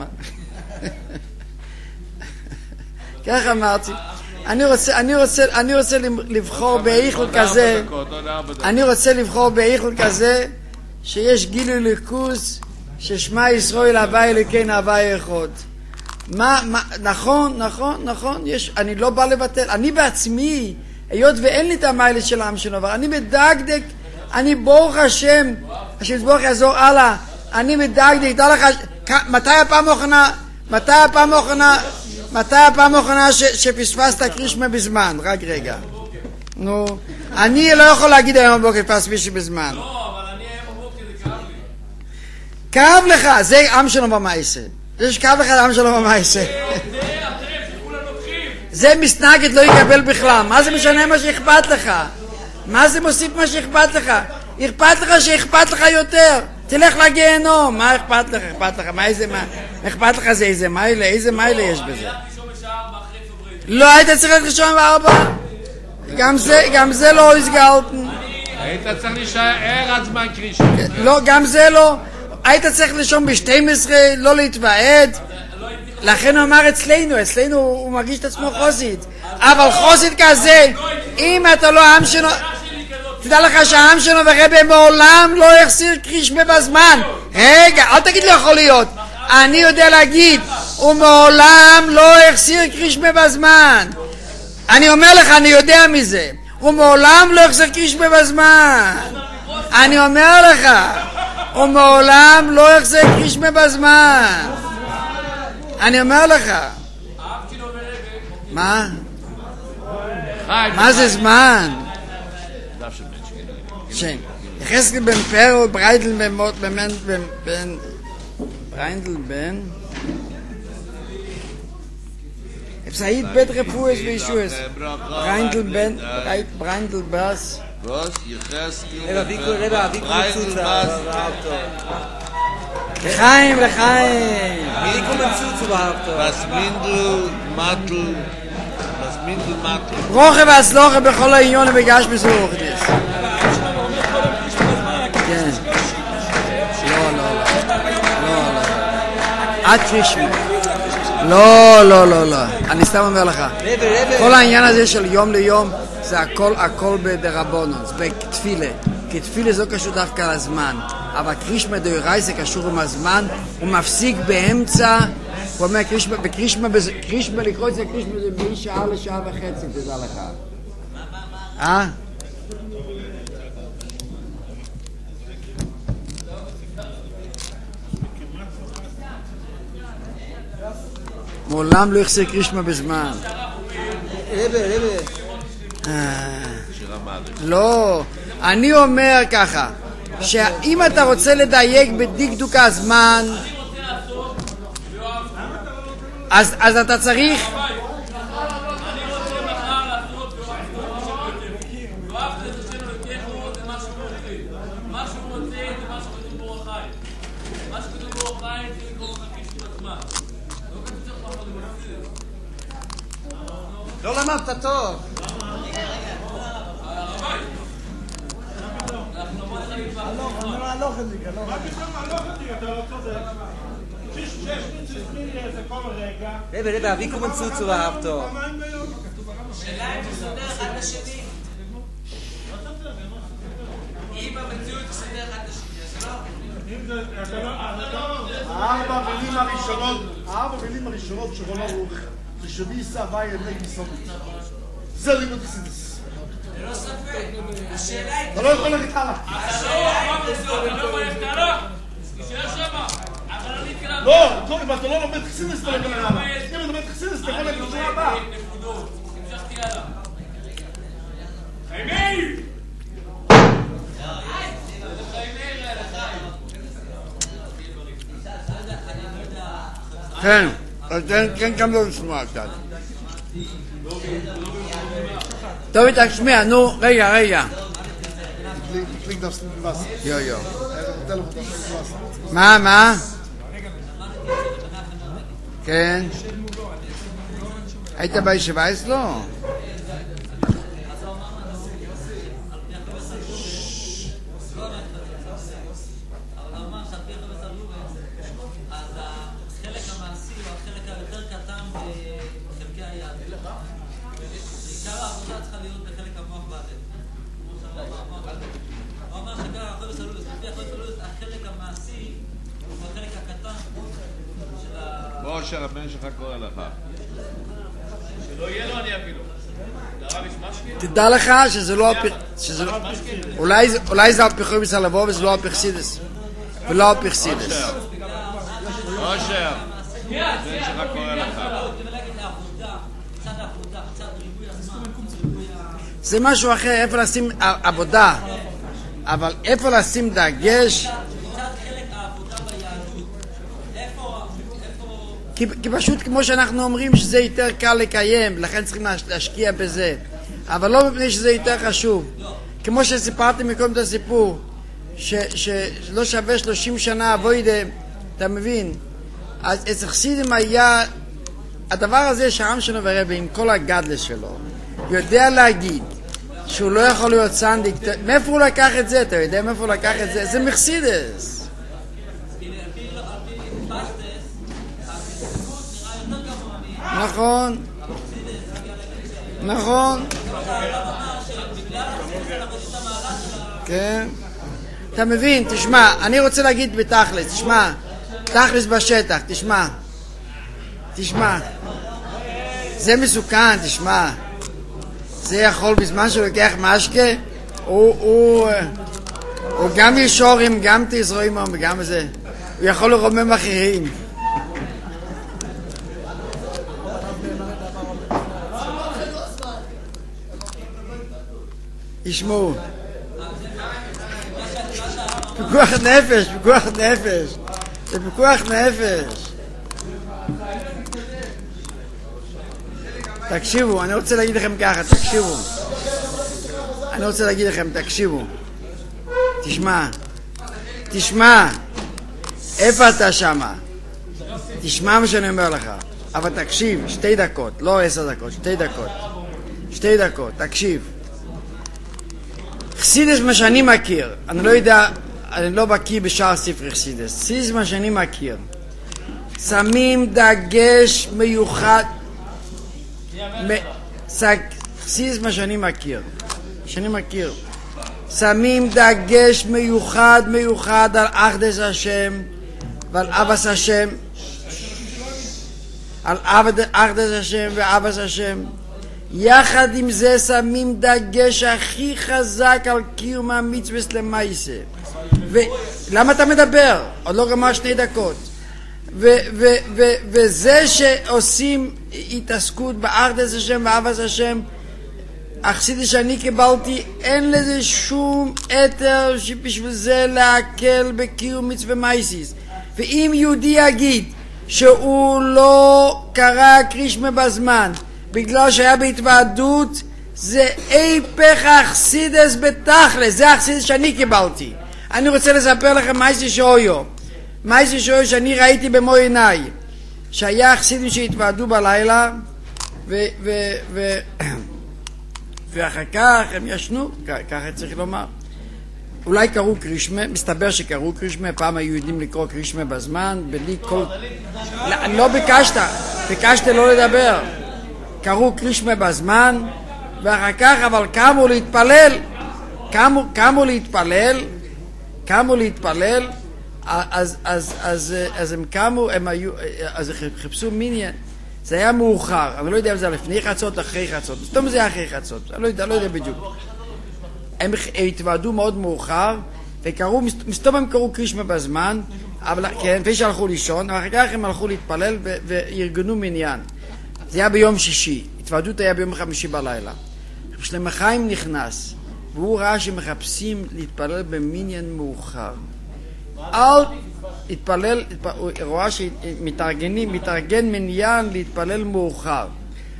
ככה אמרתי. אני רוצה, אני רוצה, אני רוצה לבחור באיכל כזה, אני רוצה לבחור באיכל כזה, שיש גילוי ליכוז, ששמע ישראל הווי אלוקינו הווי אחד. מה, מה, נכון, נכון, נכון, יש, אני לא בא לבטל, אני בעצמי, היות ואין לי את המיילה של העם שלו, אבל אני מדקדק, אני ברוך השם, השם ברוך יעזור הלאה, אני מדקדק, דע לך, מתי הפעם האחרונה, מתי הפעם האחרונה, מתי הפעם האחרונה שפספסת קרישמה בזמן? רק רגע. נו, אני לא יכול להגיד היום בבוקר פספסתי בזמן. לא, אבל אני היום בבוקר זה כאב לי. כאב לך, זה עם שלו במעשה. זה שכאב לך עם שלו במעשה. זה הטרף שכולם לוקחים. זה מסנגד לא יקבל בכלל. מה זה משנה מה שאכפת לך? מה זה מוסיף מה שאכפת לך? אכפת לך שאכפת לך יותר. תלך לגיהנום, מה אכפת לך? אכפת לך, מה איזה, מה? אכפת לך זה איזה מיילה, איזה מיילה יש בזה? לא היית צריך לישון בארבע. גם זה, גם זה לא הסגרתם. היית צריך להישאר עד זמן קרישה. לא, גם זה לא. היית צריך לישון ב-שתים עשרה, לא להתוועד. לכן הוא אמר אצלנו, אצלנו הוא מרגיש את עצמו חוסית. אבל חוסית כזה, אם אתה לא העם שלו... תדע לך שהעם שלו ורבי מעולם לא יחסיר קרישמה בזמן. רגע, אל תגיד לא יכול להיות. אני יודע להגיד, הוא מעולם לא יחסיר קרישמה בזמן. אני אומר לך, אני יודע מזה. הוא מעולם לא יחסיר קרישמה בזמן. אני אומר לך, הוא מעולם לא יחסיר קרישמה בזמן. אני אומר לך. מה? מה זה זמן? schön. Cheskel ben Perl, Breidel ben Mot, ben ben ben Breidel ben. Said bet refues wie schues. Breidel ben, Breidel bas. Was? Cheskel. Eva Vico, Eva Vico zu Lechaim, lechaim. Wie kommen zu zu überhaupt? Was Mindel, Mattel. Was Mindel, Mattel. Roche was loche bechol העניון בגש מסורך דס. כן. לא, לא, לא. לא, לא. עד קרישמה. לא, לא, לא, לא. אני סתם אומר לך. כל העניין הזה של יום ליום, זה הכל, הכל בדרבנן, זה בתפילה. כי תפילה זה לא קשור דווקא לזמן. אבל קרישמה דאורייתא זה קשור עם הזמן, הוא מפסיק באמצע, הוא אומר קרישמה, בקרישמה, קרישמה לקרוא את זה קרישמה זה בין שעה לשעה וחצי, תדע לך. אה? מעולם לא יחסר קרישמה בזמן. רבה, רבה. לא, אני אומר ככה, שאם אתה רוצה לדייק בדקדוק הזמן, אז, אז אתה צריך... לא למדת טוב. רבה, רבה, wie kommen zu zu überhaupt? שאלה אם זה סותר אחד לשני. אם המציאות סותר אחד לשני, אז לא. הארבע מילים הראשונות, הארבע מילים הראשונות של רון ארוך, זה שבי סבא ילדי מסורת. זה לימוד חסידות. ללא ספק. השאלה היא... אתה לא יכול ללכת הלאה. השאלה היא... אתה לא יכול ללכת הלאה? תישאר שמה. אבל אני אתקרב... לא, טוב, אם אתה לא לומד חסידות, אתה לא יכול ללכת הלאה. אם אתה לומד חסידות, אתה יכול ללכת לשורה הבאה. נקודות. המשכתי הלאה. חיימי! כן, כן, גם לא לשמוע קצת. טוב, תשמע, נו, רגע, רגע. קלינק דף סליט בבאס. יו, יו. טלפון דף סליט בבאס. מה, מה? כן. היית בישיבה אצלו? אושר, הבן שלך קורא לך. שלא יהיה לו אני אפילו. לרב יש משקיע? תדע לך שזה לא... אולי זה הפכוי מצל לבוא וזה לא הפכסידס. ולא הפכסידס. אושר, הבן שלך קורא לך. זה משהו אחר, איפה לשים עבודה. אבל איפה לשים דגש... כי, כי פשוט כמו שאנחנו אומרים שזה יותר קל לקיים, לכן צריכים להשקיע בזה. אבל לא מפני שזה יותר חשוב. כמו שסיפרתי מקודם את הסיפור, ש, שלא שווה שלושים שנה אבוידה, אתה מבין? אז אצל חסידים היה, הדבר הזה שהעם שלנו ורבי עם כל הגדלס שלו, יודע להגיד שהוא לא יכול להיות צנדיק, מאיפה הוא לקח את זה? אתה יודע מאיפה הוא לקח את זה? זה מחסידס. נכון, נכון, כן. אתה מבין, תשמע, אני רוצה להגיד בתכלס, תשמע, תכלס בשטח, תשמע, תשמע, זה מסוכן, תשמע, זה יכול בזמן שהוא לוקח משקה, הוא, הוא, הוא גם ישורים, גם תזרועים, וגם זה, הוא יכול לרומם אחרים. ישמעו, פיקוח נפש, פיקוח נפש, זה פיקוח נפש. תקשיבו, אני רוצה להגיד לכם ככה, תקשיבו. אני רוצה להגיד לכם, תקשיבו. תשמע, תשמע, איפה אתה שמה? תשמע מה שאני אומר לך. אבל תקשיב, שתי דקות, לא עשר דקות, שתי דקות. שתי דקות, תקשיב. חסידס מה שאני מכיר, אני לא יודע, אני לא בקיא בשאר ספרי חסידס. חסידס מה שאני מכיר, שמים דגש מיוחד, חסידס מה שאני מכיר, שאני מכיר, שמים דגש מיוחד מיוחד על אחדס השם ועל אבס השם, על אחדס השם ואבס השם. יחד עם זה שמים דגש הכי חזק על קיום המצווה למעשה. ולמה אתה מדבר? עוד לא גמר שני דקות. ו- ו- ו- וזה שעושים התעסקות באחדות השם ואהבת השם, החסידות שאני קיבלתי, אין לזה שום יתר שבשביל זה להקל בקיום מצווה מעשיס. ואם יהודי יגיד שהוא לא קרא קרישמה בזמן בגלל שהיה בהתוועדות, זה היפך החסידס בתכלס. זה החסידס שאני קיבלתי. אני רוצה לספר לכם מייסי שויו, מייסי שויו שאני ראיתי במו עיניי, שהיה החסידים שהתוועדו בלילה ו, ו, ו, ואחר כך הם ישנו, ככה צריך לומר. אולי קראו קרישמה, מסתבר שקראו קרישמה, פעם היו יודעים לקרוא קרישמה בזמן, בלי כל... לא, לא ביקשת, ביקשת לא לדבר. קראו קרישמה בזמן, ואחר כך אבל קמו להתפלל, קמו, קמו להתפלל, קמו להתפלל, אז, אז, אז, אז הם קמו, הם היו, אז חיפשו מיניאן, זה היה מאוחר, אני לא יודע אם זה לפני חצות, אחרי חצות, סתום זה היה אחרי חצות, אני לא יודע, לא יודע בדיוק. הם התוועדו מאוד מאוחר, וקראו, מסתום הם קראו קרישמה בזמן, אבל כן, לפני שהלכו לישון, ואחר כך הם הלכו להתפלל ו- וארגנו מניין. זה היה ביום שישי, התוועדות היה ביום חמישי בלילה. שלמה חיים נכנס, והוא ראה שמחפשים להתפלל במניין מאוחר. אל התפלל, הוא רואה שמתארגנים, מתארגן מניין להתפלל מאוחר.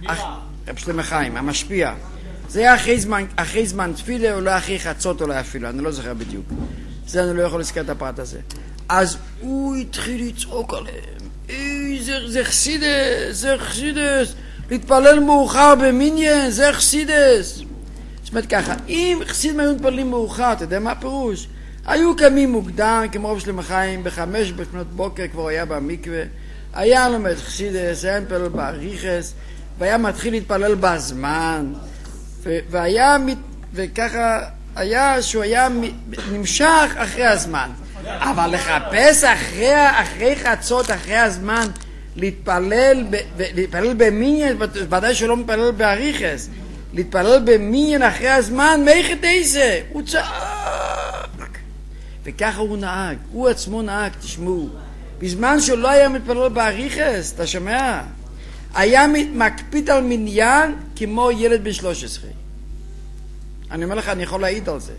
רב שלמה חיים, המשפיע. זה היה אחרי זמן, אחרי זמן תפילה, או לא אחרי חצות, או לא אפילו, אני לא זוכר בדיוק. זה אני לא יכול לזכר את הפרט הזה. אז הוא התחיל לצעוק עליהם. אי, זה, זה חסידס, זה חסידס. להתפלל מאוחר במניין, זה חסידס. זאת אומרת ככה, אם חסידים היו מתפללים מאוחר, אתה יודע מה הפירוש? היו קמים מוקדם, כמו רב שלמה חיים, בחמש בשנות בוקר כבר היה במקווה, היה לומד חסידס, היה מתפלל באריכס, והיה מתחיל להתפלל בזמן, ו- והיה, וככה היה שהוא היה נמשך אחרי הזמן. אבל לחפש אחרי, אחרי חצות, אחרי הזמן, להתפלל, ב, ב, להתפלל במניין, ודאי שלא מתפלל באריכס, להתפלל במניין אחרי הזמן, מייכת איזה, הוא צעק. וככה הוא נהג, הוא עצמו נהג, תשמעו. בזמן שהוא לא היה מתפלל באריכס, אתה שומע? היה מקפיד על מניין כמו ילד בן שלוש עשרה. אני אומר לך, אני יכול להעיד על זה.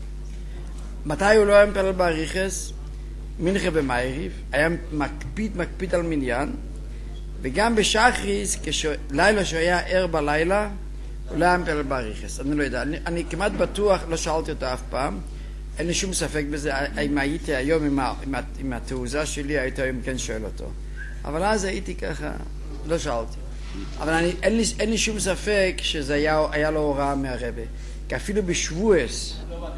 מתי הוא לא היה מתפלל באריכס? מנחה ומעריב, היה מקפיד, מקפיד על מניין, וגם בשחריס, לילה שהוא היה ער בלילה, אולי היה מתפלל באריכס, אני לא יודע. אני, אני כמעט בטוח, לא שאלתי אותה אף פעם, אין לי שום ספק בזה, אם הייתי היום עם, ה, עם, ה, עם התעוזה שלי, הייתי היום כן שואל אותו. אבל אז הייתי ככה, לא שאלתי. אבל אני, אין, לי, אין לי שום ספק שזה היה, היה לו הוראה מהרבה. כי אפילו בשבועס,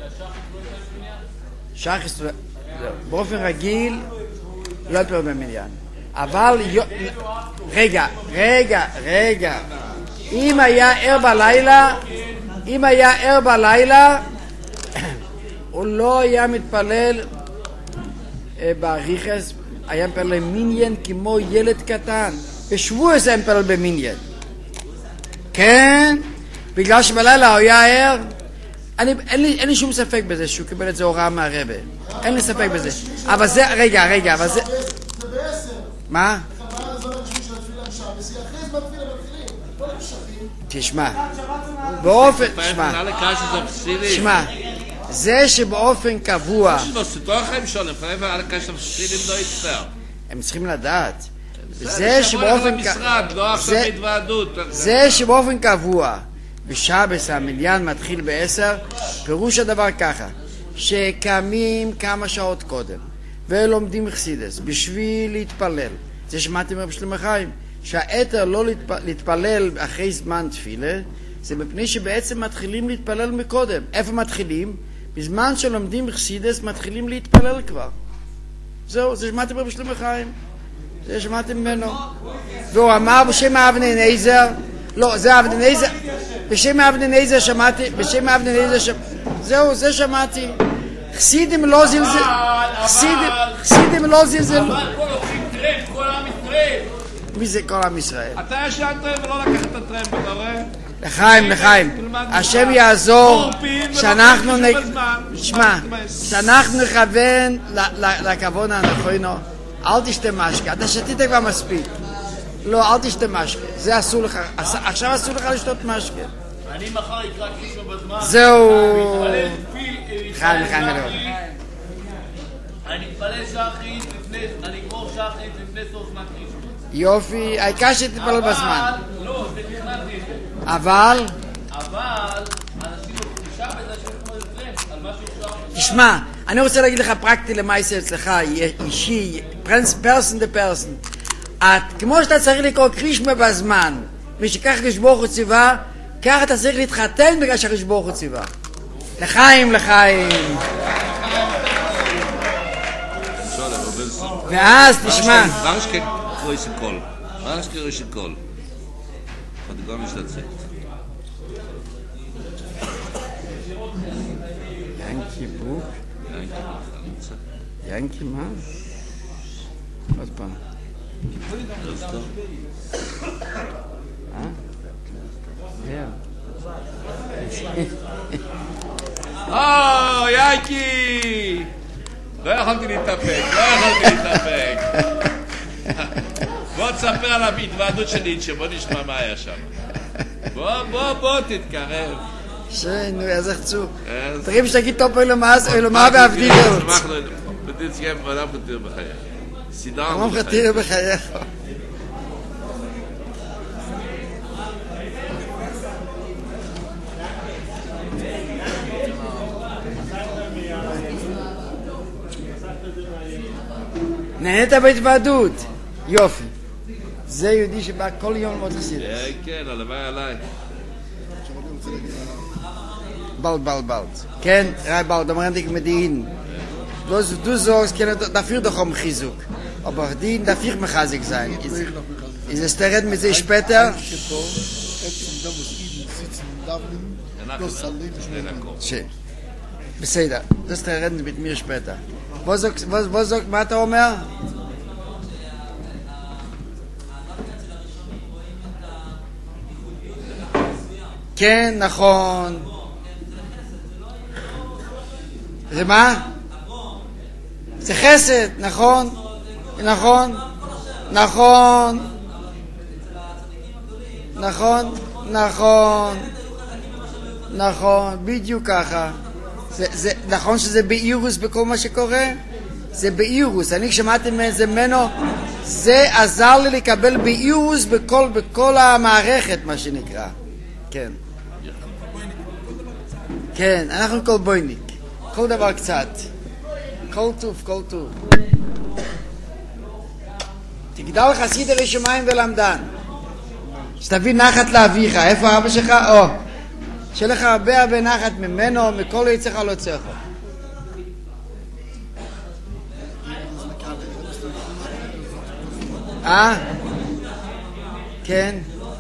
שחס, באופן רגיל, לא יתפלל במניין. אבל, רגע, רגע, רגע, אם היה ער בלילה, אם היה ער בלילה, הוא לא היה מתפלל באריכס, היה מתפלל מיניין כמו ילד קטן. בשבועס היה מתפלל במיניין. כן, בגלל שבלילה הוא היה ער, אני, אין לי, אין לי שום ספק בזה שהוא קיבל את זה הוראה מהרבה. אין לי ספק בזה. אבל זה, רגע, רגע, אבל זה... זה בעשר. מה? תשמע, באופן, תשמע, תשמע, זה שבאופן קבוע, הם צריכים לדעת, זה שבאופן זה שבאופן קבוע, בשבס המניין מתחיל בעשר, פירוש הדבר ככה, שקמים כמה שעות קודם, ולומדים חסידס, בשביל להתפלל, זה שמעתם רב שלמה חיים, שהאתר לא להתפלל אחרי זמן תפילה, זה מפני שבעצם מתחילים להתפלל מקודם. איפה מתחילים? בזמן שלומדים חסידס מתחילים להתפלל כבר. זהו, זה שמעתם רבי שלמה חיים. זה שמעתם ממנו. והוא אמר בשם אבני נזר, לא, זה אבני נזר, בשם אבני נזר שמעתי, בשם אבני נזר שמעתי, זהו, זה שמעתי. חסידים לא זלזל, חסידים, חסידים לא זלזל. אבל כל עושים טרמפ, כל עם ישראל. מי זה כל עם ישראל? אתה ישנת ולא לקחת את הטרמפ, אתה רואה? לחיים, לחיים, השם יעזור שאנחנו נשמע, שאנחנו נכוון לכוון הנכון. אל תשתה משקה, אתה שתית כבר מספיק. לא, אל תשתה משקה, זה אסור לך, עכשיו אסור לך לשתות משקה. אני מחר אקרא קרישמה בזמן. זהו. חיים, לחיים, לחיים. אני מתפלל שחרית, אני אגמור שחרית לפני סוף זמן קרישמה. יופי, העיקר שתתפלל בזמן. לא, זה תכננתי. אבל, אבל, אנשים לא בזה שהם טרמפ, על מה שאפשר... תשמע, אני רוצה להגיד לך פרקטי למה יעשה אצלך, אישי, פרסון דה פרסון. כמו שאתה צריך לקרוא קרישמה בזמן, ושכך הקדוש ברוך הוא ציווה, כך אתה צריך להתחתן בגלל שהקדוש ברוך הוא ציווה. לחיים, לחיים. ואז תשמע. größe Kohl. Was größe Kohl? Hat gar nicht erzählt. Yankee Buch. Yankee Mann. Was war? Ah? Ja. Oh, Yankee! לא יכולתי להתאפק, לא יכולתי להתאפק. בוא תספר על ההתוועדות של ניטשה, בוא נשמע מה היה שם. בוא, בוא, בוא, תתקרב. נו, אז יחצו. תראים שתגיד טוב אלומה והבדיליות. בדיצגן, עולם חתיר בחייך. סידר עולם חתיר בחייך. נהנית בהתוועדות. יופי. זה יהודי שבא כל יום ללמוד חסידות. כן, הלוואי עליי. bald, bald, bald. כן, רei bald, dann rennt ich mit ihnen. Du, du sagst, dafür doch um Chizuk. Aber die, dafür mechazig sein. Ist es der Red mit sich später? Schön. בסדר, das der Red mit mir später. Was sagt, was, was sagt, was der Omer? כן, נכון. זה מה? זה חסד, נכון? נכון? נכון? נכון? נכון? נכון, בדיוק ככה. זה, זה, נכון שזה באירוס בכל מה שקורה? זה באירוס. אני שמעתי מזה ממנו, זה עזר לי לקבל באירוס בכל, בכל המערכת, מה שנקרא. כן. כן, אנחנו כל בויניק. כל דבר קצת. כל טוב, כל טוב. תגדל חסיד אלי שמיים ולמדן. שתביא נחת לאביך. איפה אבא שלך? או. שיהיה לך הרבה הרבה נחת ממנו, מכל יצחך לא צריך. אה? כן.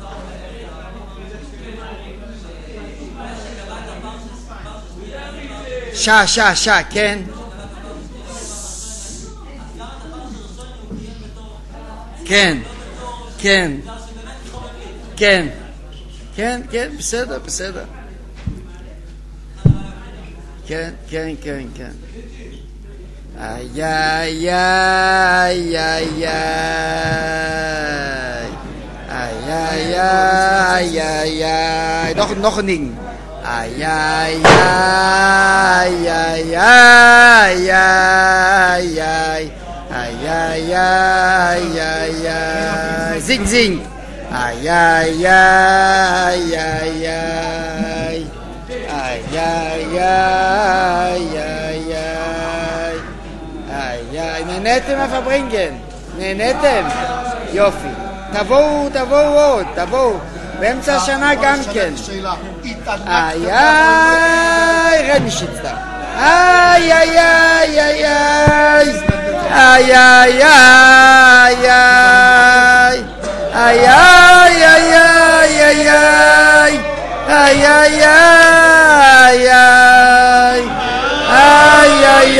שעה, שעה, שעה, כן. כן, כן, כן, כן, כן, בסדר, בסדר. כן, כן, כן, כן. איי, איי, איי, איי, איי, איי, איי, איי, איי, nog, nog een ding. Ai, ai, ai, ai, ai, ai, ai, ai, ai, ai, ai, ai, zing, zing. Ai, ai, ai, ai, ai, ai, ai, ai, ai, ai, ai, ai, נהנתם מהפברינגן? נהנתם? יופי. תבואו, תבואו עוד, תבואו. באמצע השנה גם כן. איי איי, רד משיצתה. איי איי איי איי איי איי איי איי איי איי איי איי איי איי איי איי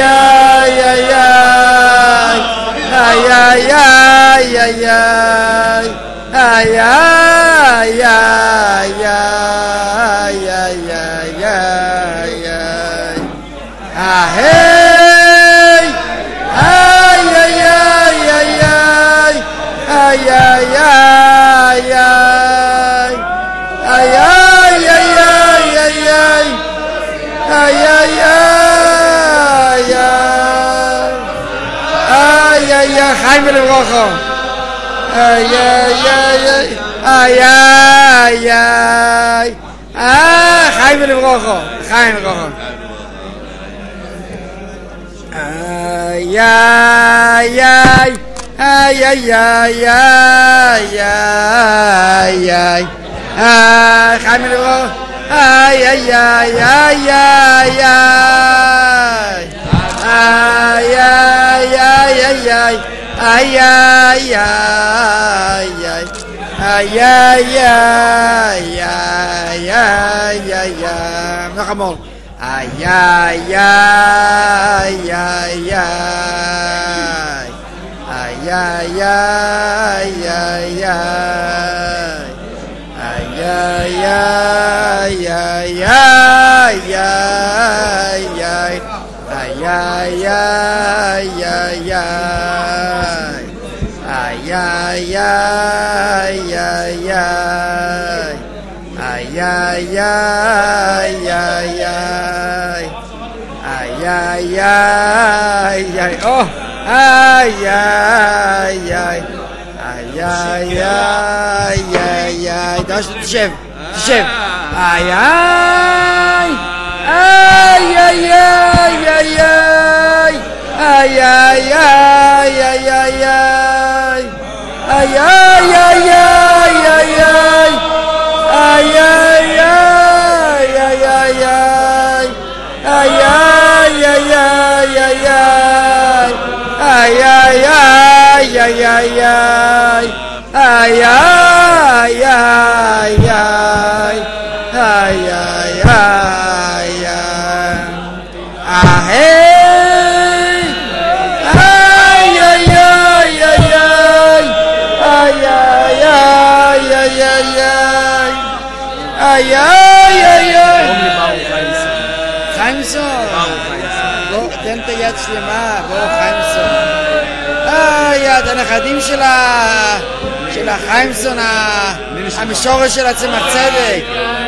איי איי איי Ay, ay, ay, ay, ay, ay, ay, ay. Ah, hey! Ay, ay, ay, ay, ay. Ay, ay, ay, ay. Ay, ay, ay, ay, ay, ay. Ay, ay, ay, ay. Ay, ay, ay, Chaim ולברכה. Ay, ay, ay, ay, ay, ay, ay, ah, Chaim ולברכה, Chaim ולברכה. Ay, ay, ay, ay, ay, ay, ay, ay, ay, ah, Chaim ולברכה. Ay, ay, ay, ay, ay, ay, ay, ay, ay, ay, ay. Ay, ay, ay, ay, ay, ay, ay, ay, ay, ay, ay, nog eenmaal. Ay, ay, ay, ay, ay, ay, ay, ay, ay, ay, ay, ay, ay, ay, ay, ay, ay. Ay, ay, ay, ay, ay. Ay, ay, ay, ay, ay. Ay, ay, ay, ay, ay. Ay, ay, ay, ay. Oh! Ay, ay, ay. Ay, ay, ay, ay, ay. Daar is het, chef. Chef. Ay, ay. Ay, ay, ay, ay, ay. Ay, ay, ay, ay, ay, ay. Ay, ay, ay, ay, ay, ay. Ay, ay, ay, ay, ay, ay. Ay, ay, ay, ay, ay, ay. Ay, ay, ay, ay, ay, ay. Ay, ay, ay, ay. Ay, ay, ay, ay. Ah, hey. Ay, ay, ay, ay, ay. Ay, ay, ay, ay, ay, ay. Ay, ay, ay, ay. חיימסון. בוא, תן את היד שלמה. בוא, חיימסון. איי, הנכדים של ה... של החיימסון, המשורש של הצמח צדק.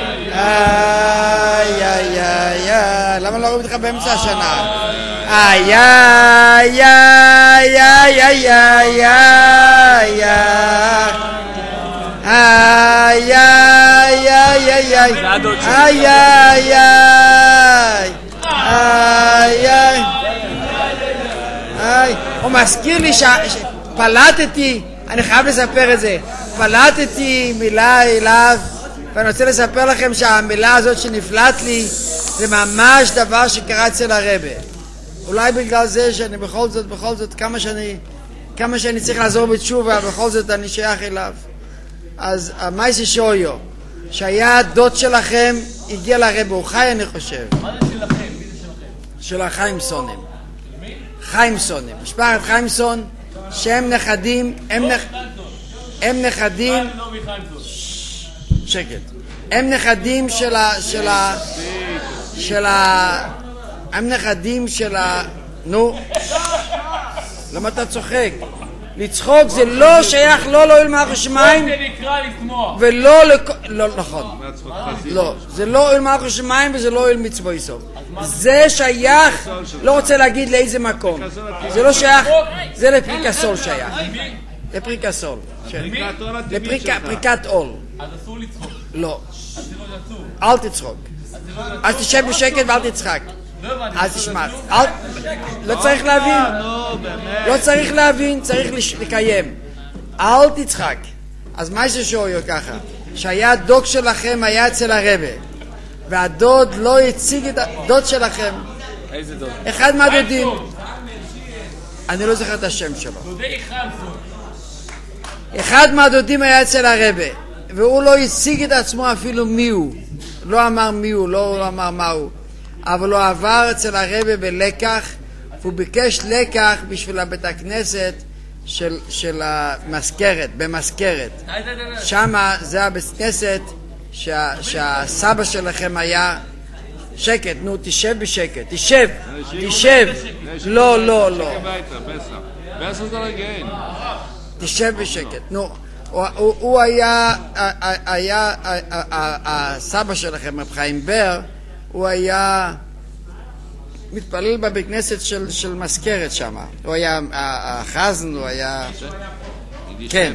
איי, איי, איי, איי. למה לא רואים אותך באמצע השנה? איי, איי, איי, איי, איי, איי, איי, איי, איי, איי, איי, איי, איי, איי, איי, איי. איי. הוא מזכיר לי שפלטתי, אני חייב לספר את זה, פלטתי מילה אליו, ואני רוצה לספר לכם שהמילה הזאת שנפלט לי, זה ממש דבר שקרה אצל הרבה. אולי בגלל זה שאני בכל זאת, בכל זאת, כמה שאני, כמה שאני צריך לעזור בתשובה, בכל זאת אני שייך אליו. אז המייסי שויו, שהיה דוד שלכם, הגיע לרבה, הוא חי אני חושב. מה זה שלכם? מי זה שלכם? של החיימסונים. חיימסונים. משפחת חיימסון, שהם נכדים, הם נכ... הם נכדים... שקט. הם נכדים של ה... של ה... של ה... הם נכדים של ה... נו. למה אתה צוחק? לצחוק זה לא שייך לא לאוהל מלכות שמיים זה נקרא לשמוח. ולא לכ... לא, נכון. לא, זה לא אוהל מלכות שמיים וזה לא אוהל מצוות יסוד. זה שייך, לא רוצה להגיד לאיזה מקום. זה לא שייך, זה לפריקסול שייך. לפריקסול. לפריקת עול. אז אסור לצחוק. לא. אז זה לא אסור. אל תצחוק. אז תשב בשקט ואל תצחק. אז תשמע, לא צריך להבין, לא צריך להבין, צריך לקיים. אל תצחק. אז מה זה שאויו ככה? שהיה דוד שלכם היה אצל הרבה, והדוד לא הציג את הדוד שלכם. איזה דוד? אחד מהדודים. אני לא זוכר את השם שלו. דודי חמסון. אחד מהדודים היה אצל הרבה, והוא לא הציג את עצמו אפילו מי הוא. לא אמר מי הוא, לא אמר מה הוא. אבל הוא עבר אצל הרבה בלקח, והוא ביקש לקח בשביל הבית הכנסת של, של המזכרת, במזכרת. שמה זה הבית כנסת שה, שהסבא שלכם היה... שקט, נו, תשב בשקט, תשב, תשב. לא, לא, לא. תשב בשקט, נו. הוא היה, היה, הסבא שלכם, רב חיים בר, הוא היה מתפלל בבית כנסת של, של מזכרת שם. הוא היה החזן, הוא היה... כן.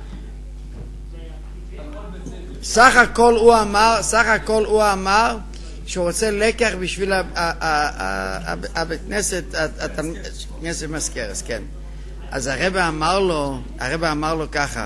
סך הכל הוא אמר, סך הכל הוא אמר שהוא רוצה לקח בשביל הבית כנסת, כנסת מזכרת, כן. אז הרבא אמר לו, הרבא אמר לו ככה,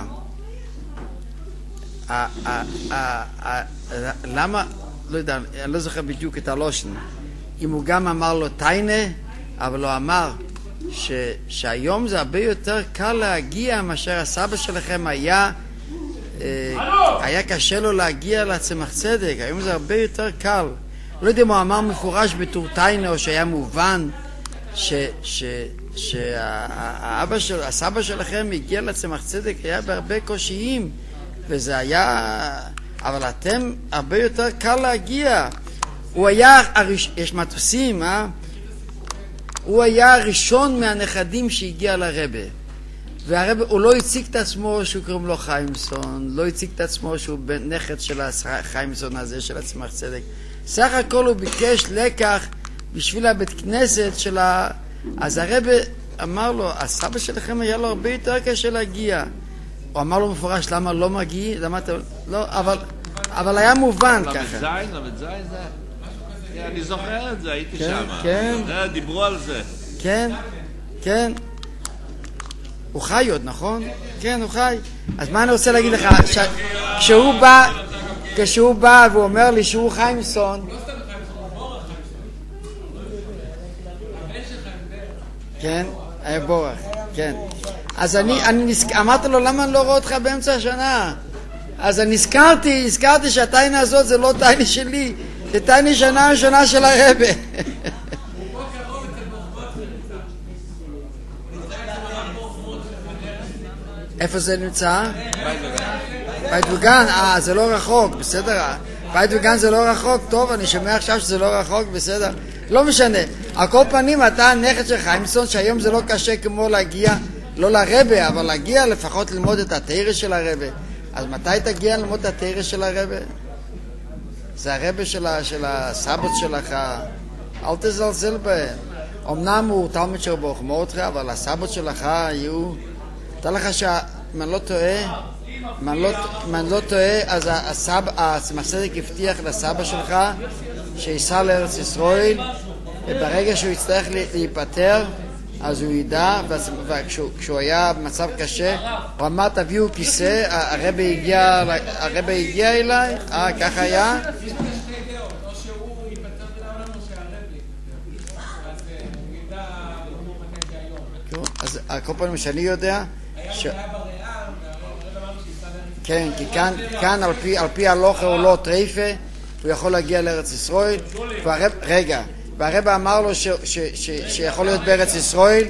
למה, לא יודע, אני לא זוכר בדיוק את הלושן, אם הוא גם אמר לו טיינה, אבל הוא אמר ש, שהיום זה הרבה יותר קל להגיע מאשר הסבא שלכם היה, היה קשה לו להגיע לצמח צדק, היום זה הרבה יותר קל. לא יודע אם הוא אמר מפורש בתור טיינה או שהיה מובן ש, ש, שהאבא של, הסבא שלכם הגיע לצמח צדק, היה בהרבה קושיים, וזה היה, אבל אתם הרבה יותר קל להגיע. הוא היה, יש מטוסים, אה? הוא היה הראשון מהנכדים שהגיע לרבה, והרבה, הוא לא הציג את עצמו שהוא קוראים לו חיימסון, לא הציג את עצמו שהוא נכד של החיימסון הזה, של הצמח צדק. סך הכל הוא ביקש לקח בשביל הבית כנסת של ה... אז הרבה אמר לו, הסבא שלכם היה לו הרבה יותר קשה להגיע. הוא אמר לו מפורש, למה לא מגיע? למה אתה... לא, אבל, אבל היה מובן ככה. למזיין, למזיין זה... אני זוכר את זה, הייתי שם. כן. דיברו על זה. כן, כן. הוא חי עוד, נכון? כן, הוא חי. אז מה אני רוצה להגיד לך? כשהוא בא, כשהוא בא והוא אומר לי שהוא חיימסון, כן, היה בורח, כן. אז אני, אני נזכ... אמרתי לו, למה אני לא רואה אותך באמצע השנה? אז אני נזכרתי, נזכרתי שהטיינה הזאת זה לא טיינה שלי, זה טיינה שנה ראשונה של הרבה. איפה זה נמצא? בית וגן, אה, זה לא רחוק, בסדר. בית וגן זה לא רחוק, טוב, אני שומע עכשיו שזה לא רחוק, בסדר. לא משנה. על כל פנים, אתה הנכד של חיימסון, שהיום זה לא קשה כמו להגיע, לא לרבה, אבל להגיע לפחות ללמוד את התאירה של הרבה. אז מתי תגיע ללמוד את התאירה של הרבה? זה הרבה של, של הסבות שלך, אל תזלזל בהם. אמנם הוא תלמיד של ברוך מורדכי, אבל הסבות שלך יהיו... תראה לך שאם אני לא טועה, אם אני לא, אם אני לא טועה, אז הסבא, הצמח צדק הבטיח לסבא שלך שיסע לארץ ישראל, וברגע שהוא יצטרך להיפטר, אז הוא ידע, וכשהוא היה במצב קשה, הוא אמר תביאו כיסא, הרבי הגיע, הרבי הגיע אליי, אה, ככה היה? אז כל פעם שאני יודע, כן, כי כאן על פי הלוכה הוא לא טרייפה, הוא יכול להגיע לארץ ישראל, רגע, והרב אמר לו שיכול להיות בארץ ישראל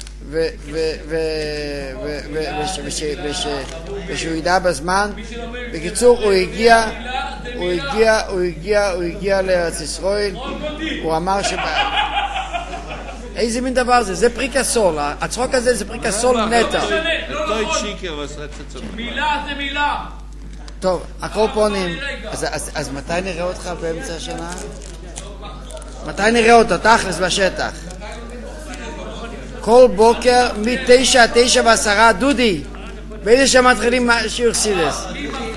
ושהוא ידע בזמן. בקיצור, הוא הגיע הוא הגיע הוא הגיע הוא הגיע לארץ ישראל. הוא אמר ש... איזה מין דבר זה? זה פרי כסול. הצחוק הזה זה פרי כסול נטע. מילה זה מילה. טוב, הקורפונים. אז מתי נראה אותך באמצע השנה? מתי נראה אותו? תכלס בשטח. כל בוקר מתשע עד תשע ועשרה, דודי, באיזה שעה מתחילים שיעור חסידות?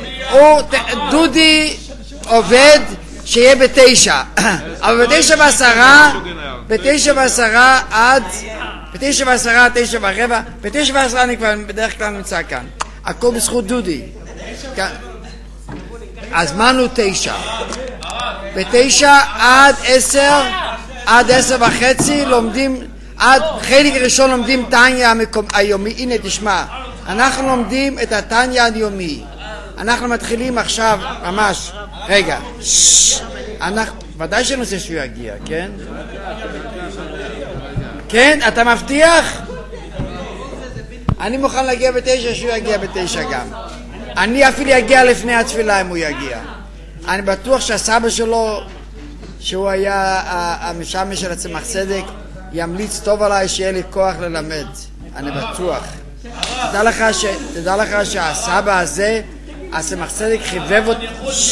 דודי עובד שיהיה בתשע, אבל בתשע ועשרה, בתשע ועשרה עד, בתשע ועשרה עד תשע ורבע, בתשע ועשרה אני כבר בדרך כלל נמצא כאן. הכל בזכות דודי. הזמן הוא תשע. בתשע עד עשר, עד עשר וחצי לומדים, עד חלק ראשון לומדים טניה היומי. הנה תשמע, אנחנו לומדים את הטניה היומי. אנחנו מתחילים עכשיו ממש, רגע, אנחנו, ודאי שאני רוצה שהוא יגיע, כן? כן, אתה מבטיח? אני מוכן להגיע בתשע, שהוא יגיע בתשע גם. אני אפילו אגיע לפני התפילה אם הוא יגיע. אני בטוח שהסבא שלו, שהוא היה המשמש של הצמח צדק, ימליץ טוב עליי שיהיה לי כוח ללמד. אני בטוח. תדע לך, ש... תדע לך שהסבא הזה, הצמח צדק חיבב אותו.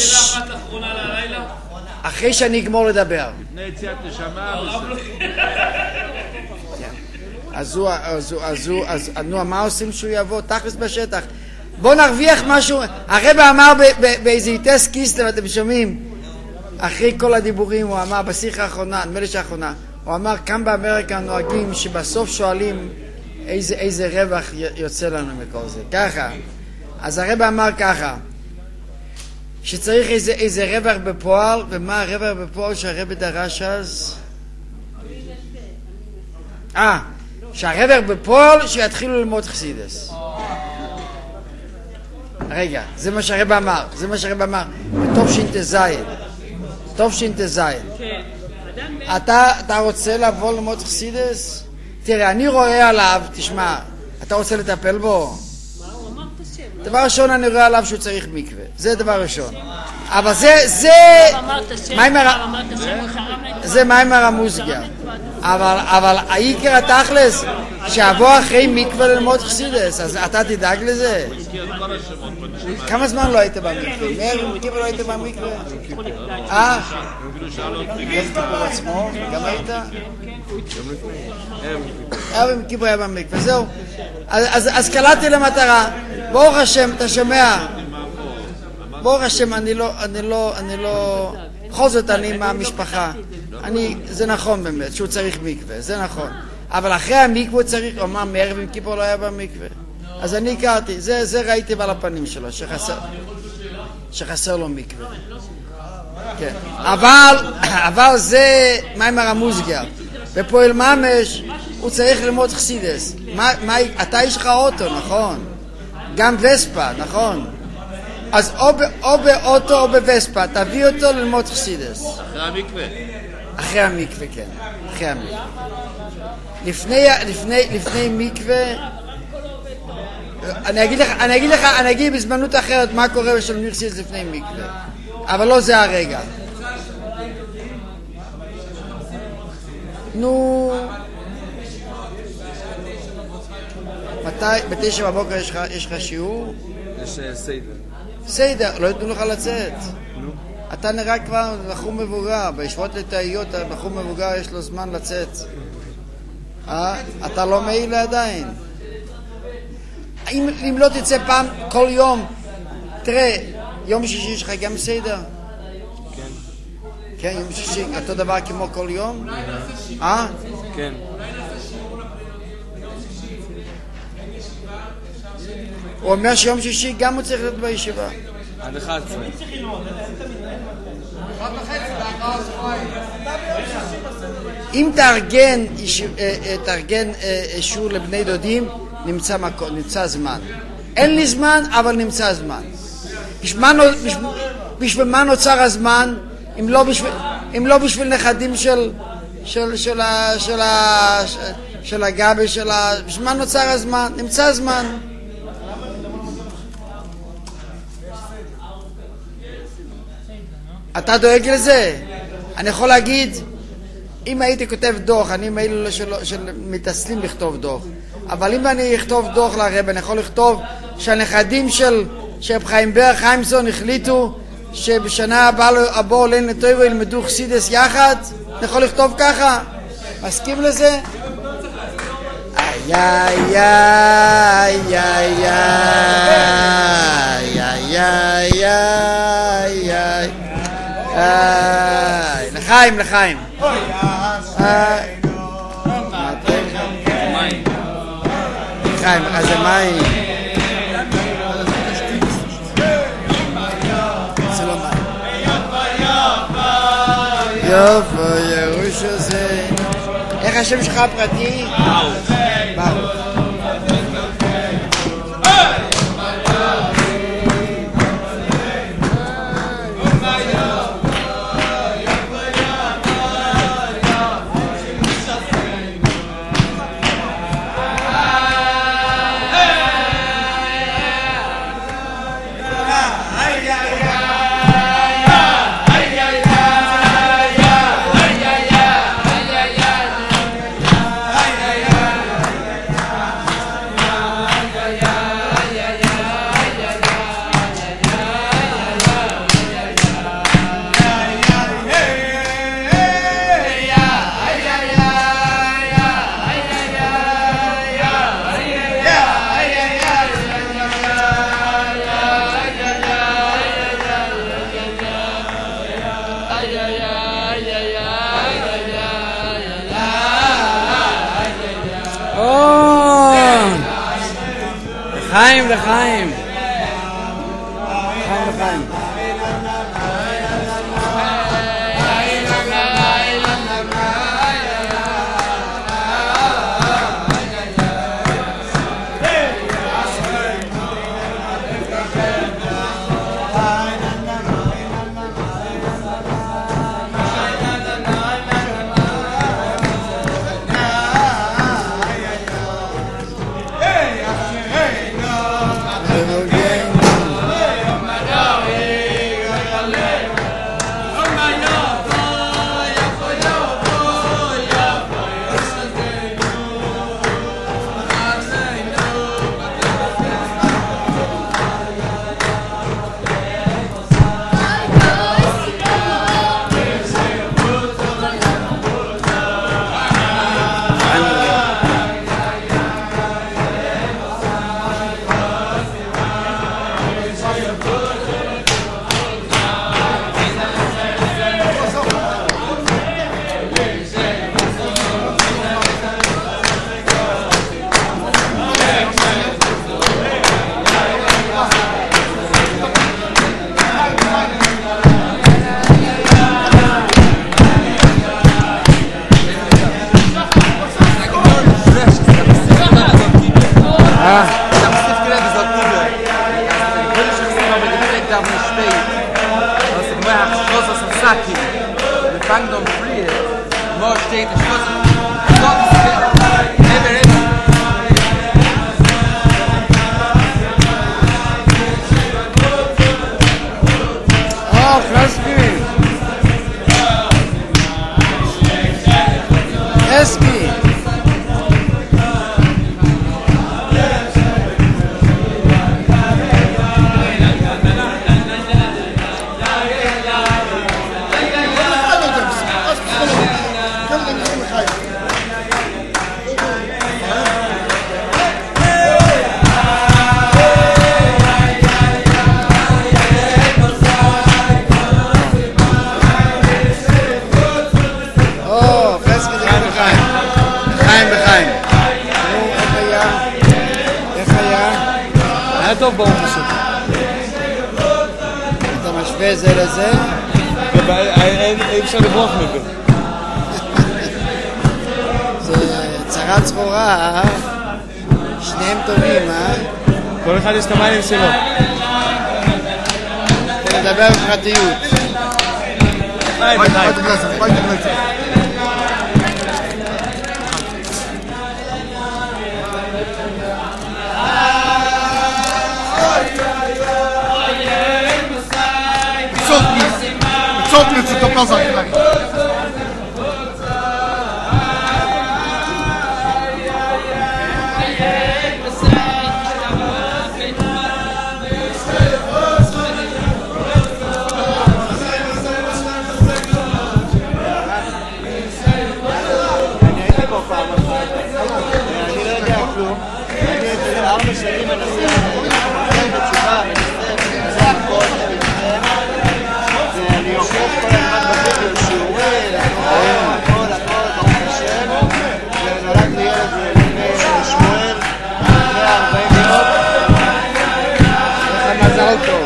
אחרי שאני אגמור לדבר. אז הוא, אז הוא, אז הוא, אז נו, מה עושים שהוא יבוא? תכלס בשטח. בוא נרוויח משהו. הרב אמר באיזה איטס קיסלב, אתם שומעים? אחרי כל הדיבורים הוא אמר בשיחה האחרונה, נדמה לי שהאחרונה, הוא אמר כאן באמריקה נוהגים שבסוף שואלים איזה, איזה רווח יוצא לנו מכל זה. ככה. אז הרב אמר ככה, שצריך איזה, איזה רווח בפועל, ומה הרווח בפועל שהרב דרש אז? אה, שהרווח בפועל שיתחילו ללמוד חסידס. רגע, זה מה שהרב אמר, זה מה שהרב אמר, טוב שינתזיין, טוב שינתזיין. אתה, אתה רוצה לבוא ללמוד חסידס? תראה, אני רואה עליו, תשמע, אתה רוצה לטפל בו? דבר ראשון, אני רואה עליו שהוא צריך מקווה, זה דבר ראשון. אבל זה, זה, זה מיימר המוסגר. אבל, אבל העיקר התכלס, שיבוא אחרי מקווה ללמוד חסידס, אז אתה תדאג לזה. כמה זמן לא היית במקווה? מאיר ומקיפה לא היית במקווה? אה? יום כיפור עצמו? גם היית? אה, ומקיפה היה במקווה, זהו. אז קלעתי למטרה. ברוך השם, אתה שומע? ברוך השם, אני לא, אני לא, אני לא, בכל זאת אני מהמשפחה. אני, זה נכון באמת, שהוא צריך מקווה, זה נכון. אבל אחרי המקווה צריך, הוא אמר, מערב עם כיפור לא היה במקווה. אז אני הכרתי, זה, זה ראיתי על הפנים שלו, שחסר, שחסר לו מקווה. כן. אבל, אבל זה מיימר המוסגר. בפועל ממש, הוא צריך ללמוד חסידס. מה, מה, אתה יש לך אוטו, נכון? גם וספה, נכון? אז או, או באוטו או בווספה, תביא אותו ללמוד חסידס. אחרי המקווה. אחרי המקווה, כן. אחרי המקווה. לפני, לפני, לפני מקווה, אני אגיד לך, אני אגיד לך, אני אגיד בזמנות אחרת מה קורה בשלמי חסידס לפני מקווה. אבל לא זה הרגע. נו... מתי, בתשע בבוקר יש לך, יש לך שיעור? יש סיידר. סיידר, לא יתנו לך לצאת. אתה נראה כבר בחור מבוגר, בישיבות לתאיות, בחור מבוגר יש לו זמן לצאת. אה? אתה לא מעיל עדיין. אם, אם לא תצא פעם, כל יום, תראה, יום שישי יש לך גם סיידר? כן. כן, יום שישי, אותו דבר כמו כל יום? אה? כן. הוא אומר שיום שישי גם הוא צריך להיות בישיבה. עד אחת עשרה. אם תארגן, תארגן שיעור לבני דודים, נמצא, מקום, נמצא זמן. אין לי זמן, אבל נמצא זמן. בשביל מה נוצר הזמן, אם לא בשביל, אם לא בשביל נכדים של, של, של, של, של, של הגבי, של ה... בשביל מה נוצר הזמן? נמצא זמן. אתה דואג לזה? אני יכול להגיד, אם הייתי כותב דוח, אני מאלו שמתעסלים לכתוב דוח, אבל אם אני אכתוב דוח לרב, אני יכול לכתוב שהנכדים של שרב חיים בר חיימסון החליטו שבשנה הבאה הבוא ליל נטויבו ילמדו חסידס יחד. אני יכול לכתוב ככה? מסכים לזה? איי איי איי איי איי איי איי איי איי לחיים לחיים לחיים אז זה מים זה לא מים יופו ירוש הזה איך השם שלך הפרטי? ברוך לחיים לחיים לחיים לחיים Come on, come on, come on. טוב ברוך השם. אתה משווה זה לזה? אי אפשר לברוח מזה. זה צרה צרורה, שניהם טובים, אה? כל אחד יש את המענים שלו. נדבר בפרטיות. ביי ביי. ביי תגלצת, ביי תגלצת. Cofnij to poza chwilę. אני הייתי פה פעם אחת, אני לא יודע כלום, אני את ארבע שנים מנסה לחזור בתשובה, מנסה למצוא הכל, ואני עוקב כל הזמן בווידאו שיעורים, הכל, הכל, ברוך השם, ונולד לי ילד לפני שמואל, לפני ארבעים יום. לך מזל טוב.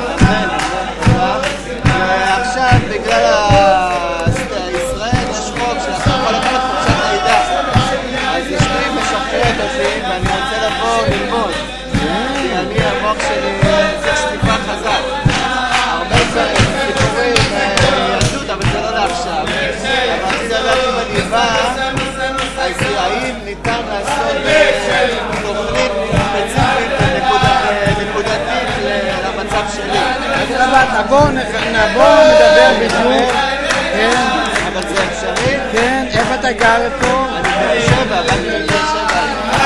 ועכשיו בגלל ישראל יש חוק שאתה יכול לקחת חופשת לידה, אז אשתי משחררת אותי ואני רוצה לבוא ללמוד, כי אני המוח שלי צריך שטיפה חזק. הרבה סיפורים יהדות, אבל זה לא לעכשיו. אבל רציתי לדעת אם אני בא, אז האם ניתן לעשות תוכנית ספציפית ונקודתית למצב שלי. בוא נדבר בדיוק. כן. אבל זה אפשרי? כן, איפה אתה גר פה? אני באר שבע, באתי לבאר שבע.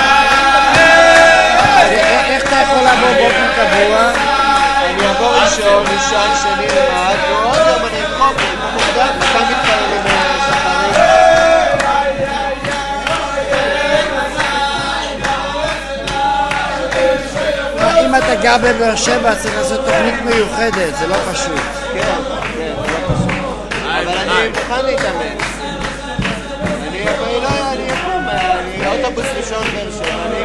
איך אתה יכול לעבור באופן קבוע? אני אעבור ראשון, ראשון, שני למעט, ועוד יום אני אקרוב, אני אקרוב מוקדם, וכאן מתפללים שחרים. אם אתה גר בבאר שבע, צריך לעשות תוכנית מיוחדת, זה לא פשוט. כן, כן, לא פשוט. אבל אני מוכן להתאמן. אני לא, אני אקום, אני אוטובוס ראשון באר שבע, אני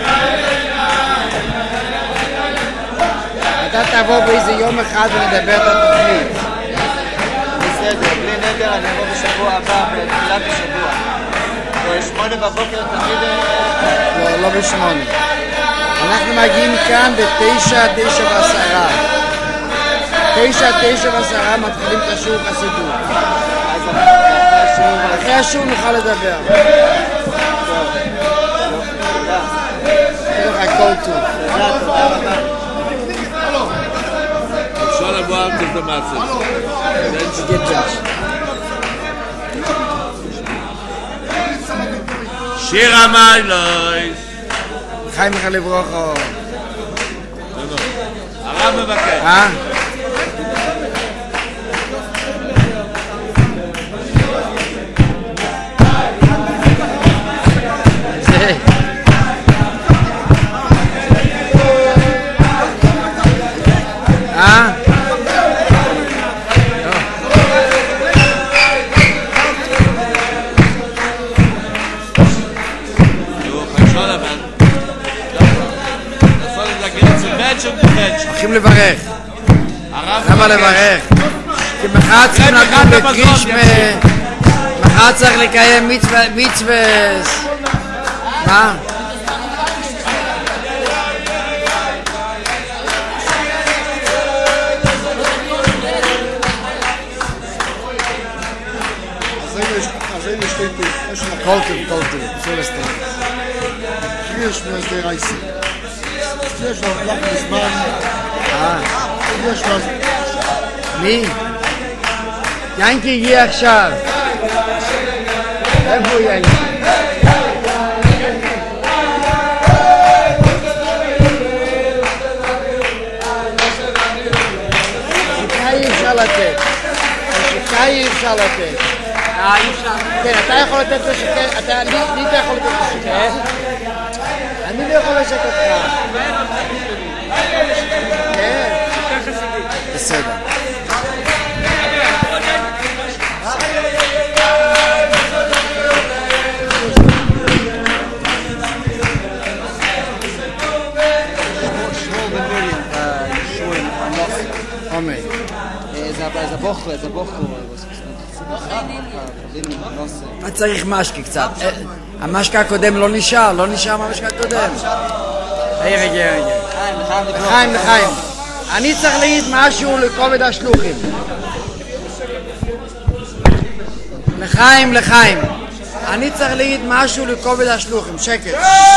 אתה תבוא באיזה יום אחד ונדבר את התוכנית. בסדר, בלי נדר, אני אבוא בשבוע הבא, בתחילת השבוע. בשמונה בבוקר תמיד... לא, לא בשמונה. אנחנו מגיעים כאן בתשע, תשע ועשרה. תשע, תשע ועשרה מתחילים את השיעור חסידות. אז אחרי השיעור... אחרי השיעור נוכל לדבר. טוב, תודה. תודה לך כל טוב. תודה, תודה רבה. אפשר לבוא על תזדמצת. שיר המיילויס. חיים לך לברוכו. הרב מבקש. אה? זה. אה? הולכים לברך. למה לברך? כי מחר צריכים לדון בקריש מחר צריך לקיים מצווה. מה? אז אין שתי יש לך קולטוב, קולטוב, אפשר לסתר. יש מהסדי רייסי. יש לך לך בזמן. אה. יש לך... מי? ינקי הגיע עכשיו. איפה הוא ינקי? שיקה אי אפשר לתת. שיקה אי אפשר לתת. אה, אי אפשר. כן, אתה יכול לתת לו שיקה, אתה, לי אתה יכול לתת לו שיקה. אני לא יכול לשק אותך. כן. בסדר. שמור בן מרים. הבוכר, זה הבוכר. מה צריך משקה קצת? המשקה הקודם לא נשאר, לא נשאר מהמשקה הקודם. רגע, רגע, רגע. לחיים, לחיים. אני צריך להגיד משהו לכובד השלוחים. לחיים, לחיים. אני צריך להגיד משהו לכובד השלוחים. שקט.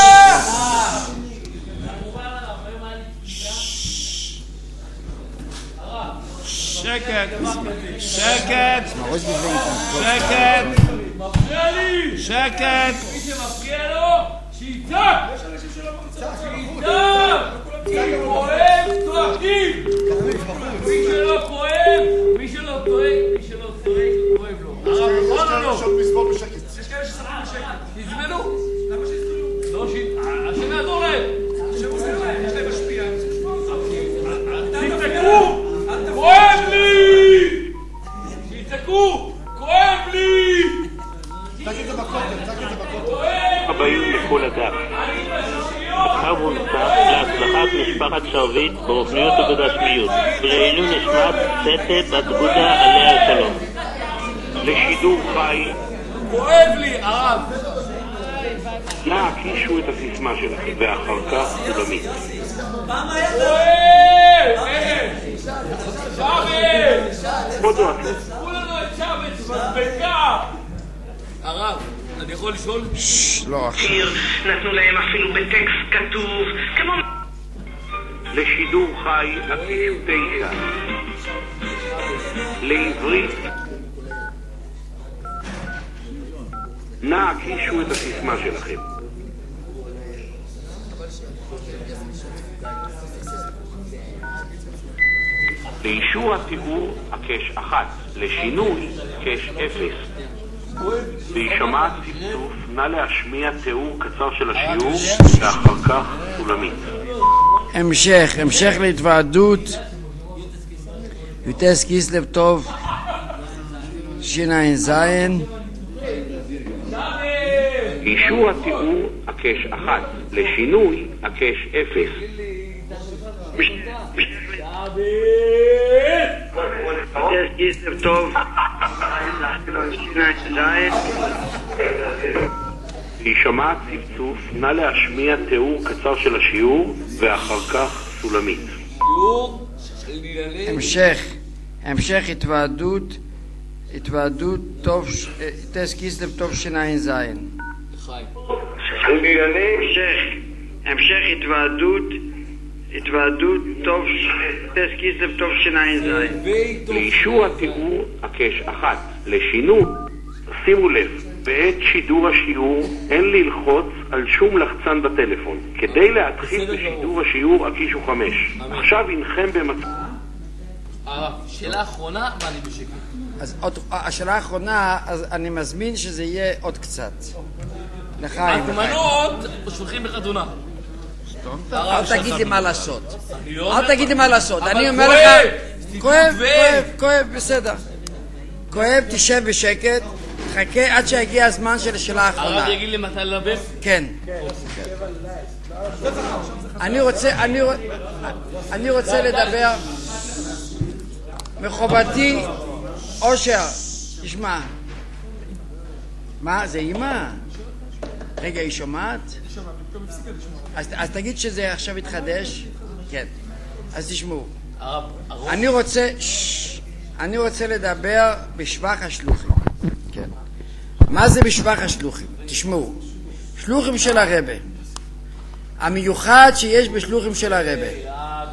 שקט, שקט, שקט, מפריע לי! שקט. מי שמפריע לו, שיצעק! שיצעק! כי כואב צועקים! מי שלא כואב, מי שלא צועק, מי שלא צועק, כואב לו. הרב, נכון או לא? יש כאלה שספרו בשקט. תזמנו. למה שיזמנו? לא שיזמנו. השם יעזור להם. השם יעזור להם. יש להם משפיע. תצעקו! כואב לי! שיצעקו! כואב לי! תגיד את זה בכותל, תגיד את זה בכותל. הבאים לכל הדף. מחר מונצח להצלחת משפחת שרביט ברוחניות ובגשמיות ולעילוי נשמת סטה בת בודה עליה השלום. לשידור חי. כואב לי, הרב! נא הקישו את הסיסמה שלכם ואחר כך תולמית. פעם היה כואב! שבץ! עוד לא עשו. קחו לנו את שבץ מספקה! הרב, אני יכול לשאול? לא, שיר, נתנו להם אפילו בטקסט כתוב כמו... לשידור חי הקישו תשע. לעברית נא הקישו את הסיסמה שלכם. לאישור התיאור הקש אחת, לשינוי קש אפס. להישמע צפצוף, נא להשמיע תיאור קצר של השיעור ואחר כך סולמית. המשך, המשך להתוועדות יוטס כיסלב טוב שיניים זין. אישור התיאור הקש אחת, לשינוי הקש אפס. יוטס כיסלב טוב שיניים זין. להישמע צפצוף, נא להשמיע תיאור קצר של השיעור ואחר כך סולמית. המשך, המשך התוועדות התוועדות טוב, יוטס כיסלב טוב שיניים זין. המשך, המשך התוועדות התוועדות טוב יוטס כיסלב טוב שיניים זין. לאישור התיאור הקש אחת, לשינוי, שימו לב, בעת שידור השיעור אין ללחוץ על שום לחצן בטלפון. כדי להתחיל בשידור השיעור הקישו חמש. עכשיו אינכם במצב... שאלה אחרונה, ואני בשקט. אז עוד, השאלה האחרונה, אז אני מזמין שזה יהיה עוד קצת. לחיים. הדמנות שולחים בחתונה. אל תגיד לי מה לעשות. אל תגיד לי מה לעשות. אני אומר לך, כואב, כואב, כואב, בסדר. כואב, תשב בשקט, חכה עד שיגיע הזמן של השאלה האחרונה. הרב יגיד לי מתי לדבר? כן. אני רוצה, אני רוצה, אני רוצה לדבר. מכובדי אושר, תשמע. מה, זה אימא? רגע, היא שומעת? אז, אז תגיד שזה עכשיו יתחדש. כן. אז תשמעו. אני רוצה, שש, אני רוצה לדבר בשבח השלוחים. כן. מה זה בשבח השלוחים? תשמעו. שלוחים של הרבה. המיוחד שיש בשלוחים של הרבה.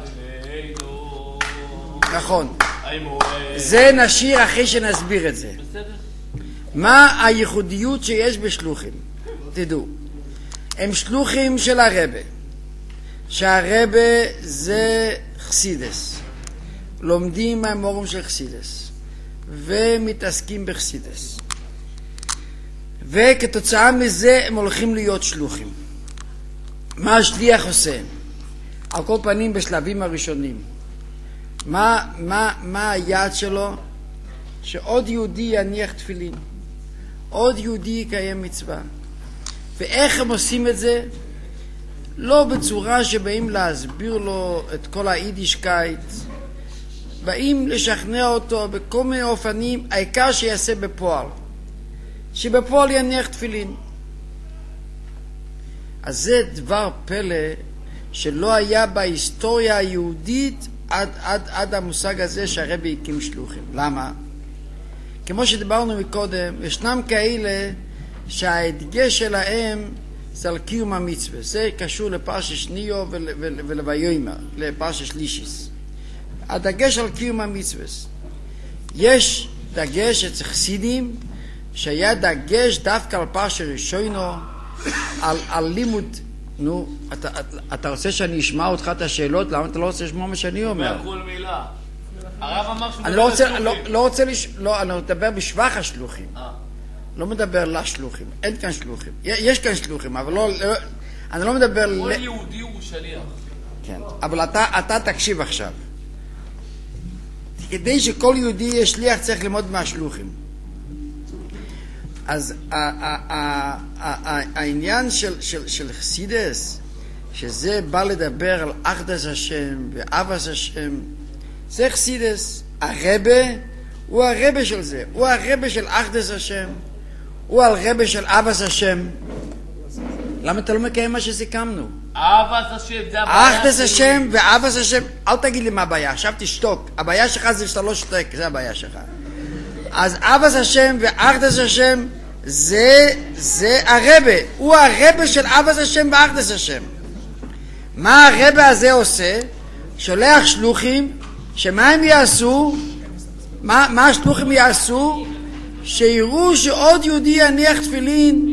נכון. זה נשאיר אחרי שנסביר את זה. מה הייחודיות שיש בשלוחים? תדעו. הם שלוחים של הרבה. שהרבה זה חסידס. לומדים מהמורים של חסידס. ומתעסקים בחסידס. וכתוצאה מזה הם הולכים להיות שלוחים. מה השליח עושה? על כל פנים בשלבים הראשונים. מה, מה, מה היעד שלו? שעוד יהודי יניח תפילין. עוד יהודי יקיים מצווה. ואיך הם עושים את זה? לא בצורה שבאים להסביר לו את כל היידישקייט, באים לשכנע אותו בכל מיני אופנים, העיקר שיעשה בפועל. שבפועל יניח תפילין. אז זה דבר פלא שלא היה בהיסטוריה היהודית עד, עד, עד המושג הזה שהרבי הקים שלוחים. למה? כמו שדיברנו מקודם, ישנם כאלה שההדגש שלהם זה על קיום המצווה. זה קשור לפרשת שניו ול, ול, ולוויומר, לפרשת שלישיס. הדגש על קיום המצווה. יש דגש אצל חסידים שהיה דגש דווקא על פרשת ראשונו, על, על לימוד. נו, אתה, אתה רוצה שאני אשמע אותך את השאלות? למה אתה לא רוצה לשמוע מה שאני אומר? כל מילה. הרב אמר שהוא אני לא רוצה, לא, לא רוצה לש... לא, אני מדבר בשבח השלוחים. לא מדבר לשלוחים. אין כאן שלוחים. יש כאן שלוחים, אבל לא... לא אני לא מדבר... כל ל... יהודי הוא שליח. כן, אבל אתה, אתה תקשיב עכשיו. כדי שכל יהודי יהיה שליח צריך ללמוד מהשלוחים. אז העניין של, של, של חסידס, שזה בא לדבר על אחדס השם ואבס השם, זה חסידס. הרבה הוא הרבה של זה, הוא הרבה של אחדס השם, הוא הרבה של אבס השם. למה אתה לא מקיים מה שסיכמנו? אבס השם, זה הבעיה. אחדס השם ואבס השם, אל תגיד לי מה הבעיה, עכשיו תשתוק. הבעיה שלך זה שאתה לא שותק, זה הבעיה שלך. אז אבס השם ואחדס השם זה, זה הרבה, הוא הרבה של אבס השם ואחדס השם. מה הרבה הזה עושה? שולח שלוחים, שמה הם יעשו? מה, מה השלוחים יעשו? שיראו שעוד יהודי יניח תפילין,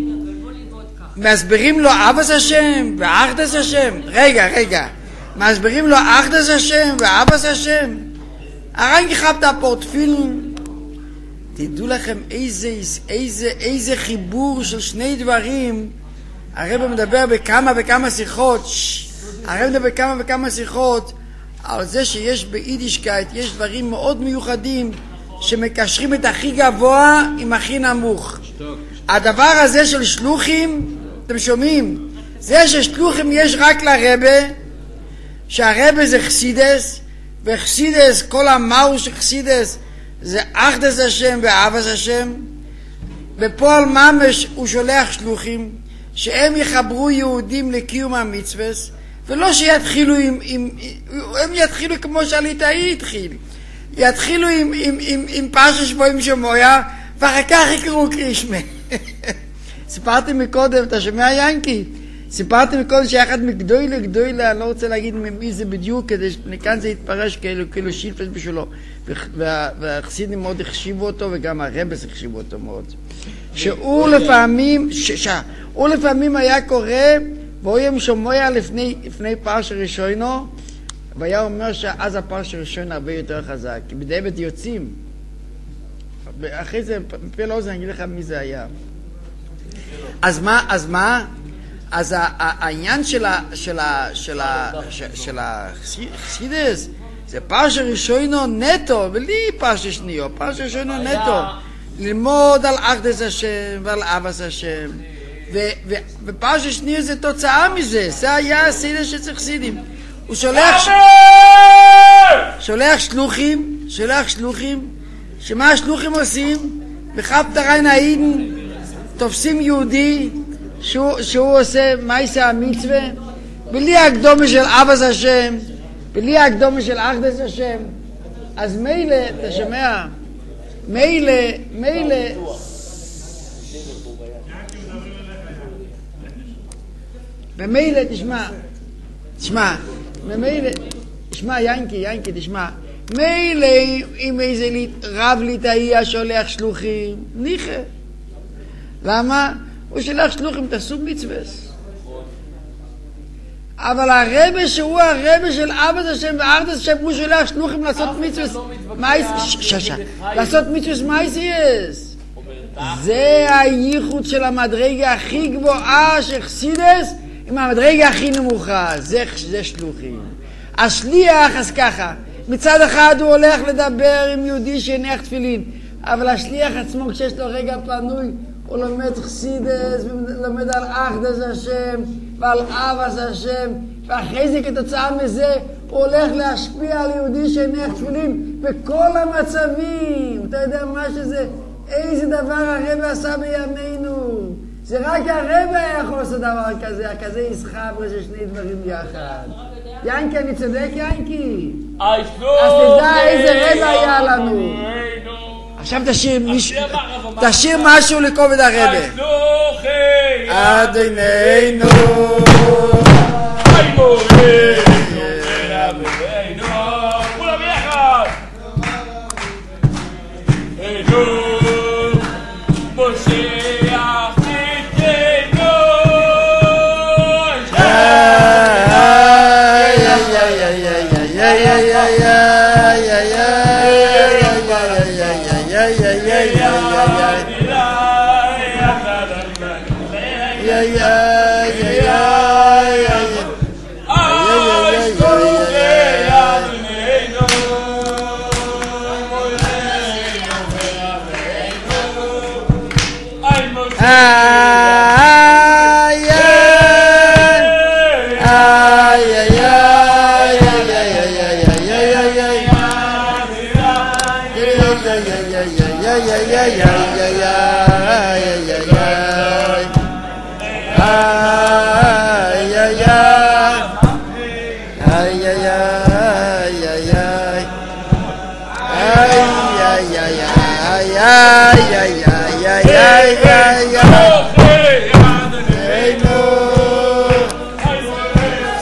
מסבירים לו אבס השם ואחדס השם. רגע, רגע, מסבירים לו אחדס השם ואבס השם. הרנגי חבטה פה תפילין. תדעו לכם איזה, איזה, איזה חיבור של שני דברים. הרב מדבר בכמה וכמה שיחות, הרב מדבר בכמה וכמה שיחות על זה שיש ביידישקייט, יש דברים מאוד מיוחדים שמקשרים את הכי גבוה עם הכי נמוך. הדבר הזה של שלוחים, אתם שומעים? זה ששלוחים יש רק לרבה, שהרבה זה חסידס, וחסידס, כל המאו של חסידס, זה אחדס השם ואבס השם. בפועל ממש הוא שולח שלוחים שהם יחברו יהודים לקיום המצווה, ולא שיתחילו עם, עם, הם יתחילו כמו שהליטאי התחיל, יתחילו עם, עם, עם, עם פרשת שבועים שמויה, ואחר כך יקראו קרישמה. סיפרתי מקודם, אתה שומע ינקי? סיפרתי מקודם שיחד מגדוי לגדוי, אני לא רוצה להגיד מי זה בדיוק, כדי שכאן זה יתפרש כאילו, כאילו שילפס בשבילו. והחסידים מאוד החשיבו אותו, וגם הרבס החשיבו אותו מאוד. שהוא לפעמים, הוא לפעמים היה קורא, והוא יום שומע לפני, לפני פרשת ראשונו, והיה אומר שאז הפרשת ראשון הרבה יותר חזק, כי בדיעבד יוצאים. אחרי זה, מפה לא זה, אני אגיד לך מי זה היה. אז מה, אז מה? אז העניין של ה, של ה, של ה, של החסידס, זה פרשת ראשונו נטו, בלי פרשת שניו, פרשת ראשונו נטו. ללמוד על אחדס השם ועל אבס השם. ופרשת שניו זה תוצאה מזה, זה היה הסדר שצריך חסידים. הוא שולח, שולח שלוחים, שולח שלוחים, שמה השלוחים עושים? בחפת ריין העידן, תופסים יהודי, שהוא, שהוא עושה מייסה המצווה, בלי הקדומה של אבס השם, בלי הקדומה של אחדס השם. אז מילא, אתה שומע? מילא, מילא, במילא, תשמע, תשמע, במילא, תשמע, ינקי, ינקי, תשמע, מילא אם איזה רב ליטאי השולח שלוחים, ניחה. למה? הוא שלח שלוחים, תעשו מצווה. אבל הרבה שהוא הרבה של אבס השם ואחדס השם, הוא שולח שלוחים לעשות מצווה. ששה, לעשות מצווה מייסייס. זה הייחוד של המדרגה הכי גבוהה של חסידס, עם המדרגה הכי נמוכה. זה, זה שלוחים. השליח, אז ככה, מצד אחד הוא הולך לדבר עם יהודי שהניח תפילין, אבל השליח עצמו, כשיש לו רגע פנוי, הוא לומד חסידס, ולומד על אחדס השם, ועל אבס השם, ואחרי זה כתוצאה מזה, הוא הולך להשפיע על יהודי שהניח תפילין, בכל המצבים. אתה יודע מה שזה, איזה דבר הרב עשה בימינו. זה רק הרב היה יכול לעשות דבר כזה, כזה יסחבר של שני דברים יחד. ינקי, אני צודק ינקי? אז תדע איזה רב היה לנו. עכשיו תשאיר מישהו, תשאיר משהו לכובד הרבה. אדוננו כולם יחד. משיח תתנו. ay, ay, ay, ay, ay, ay, ay.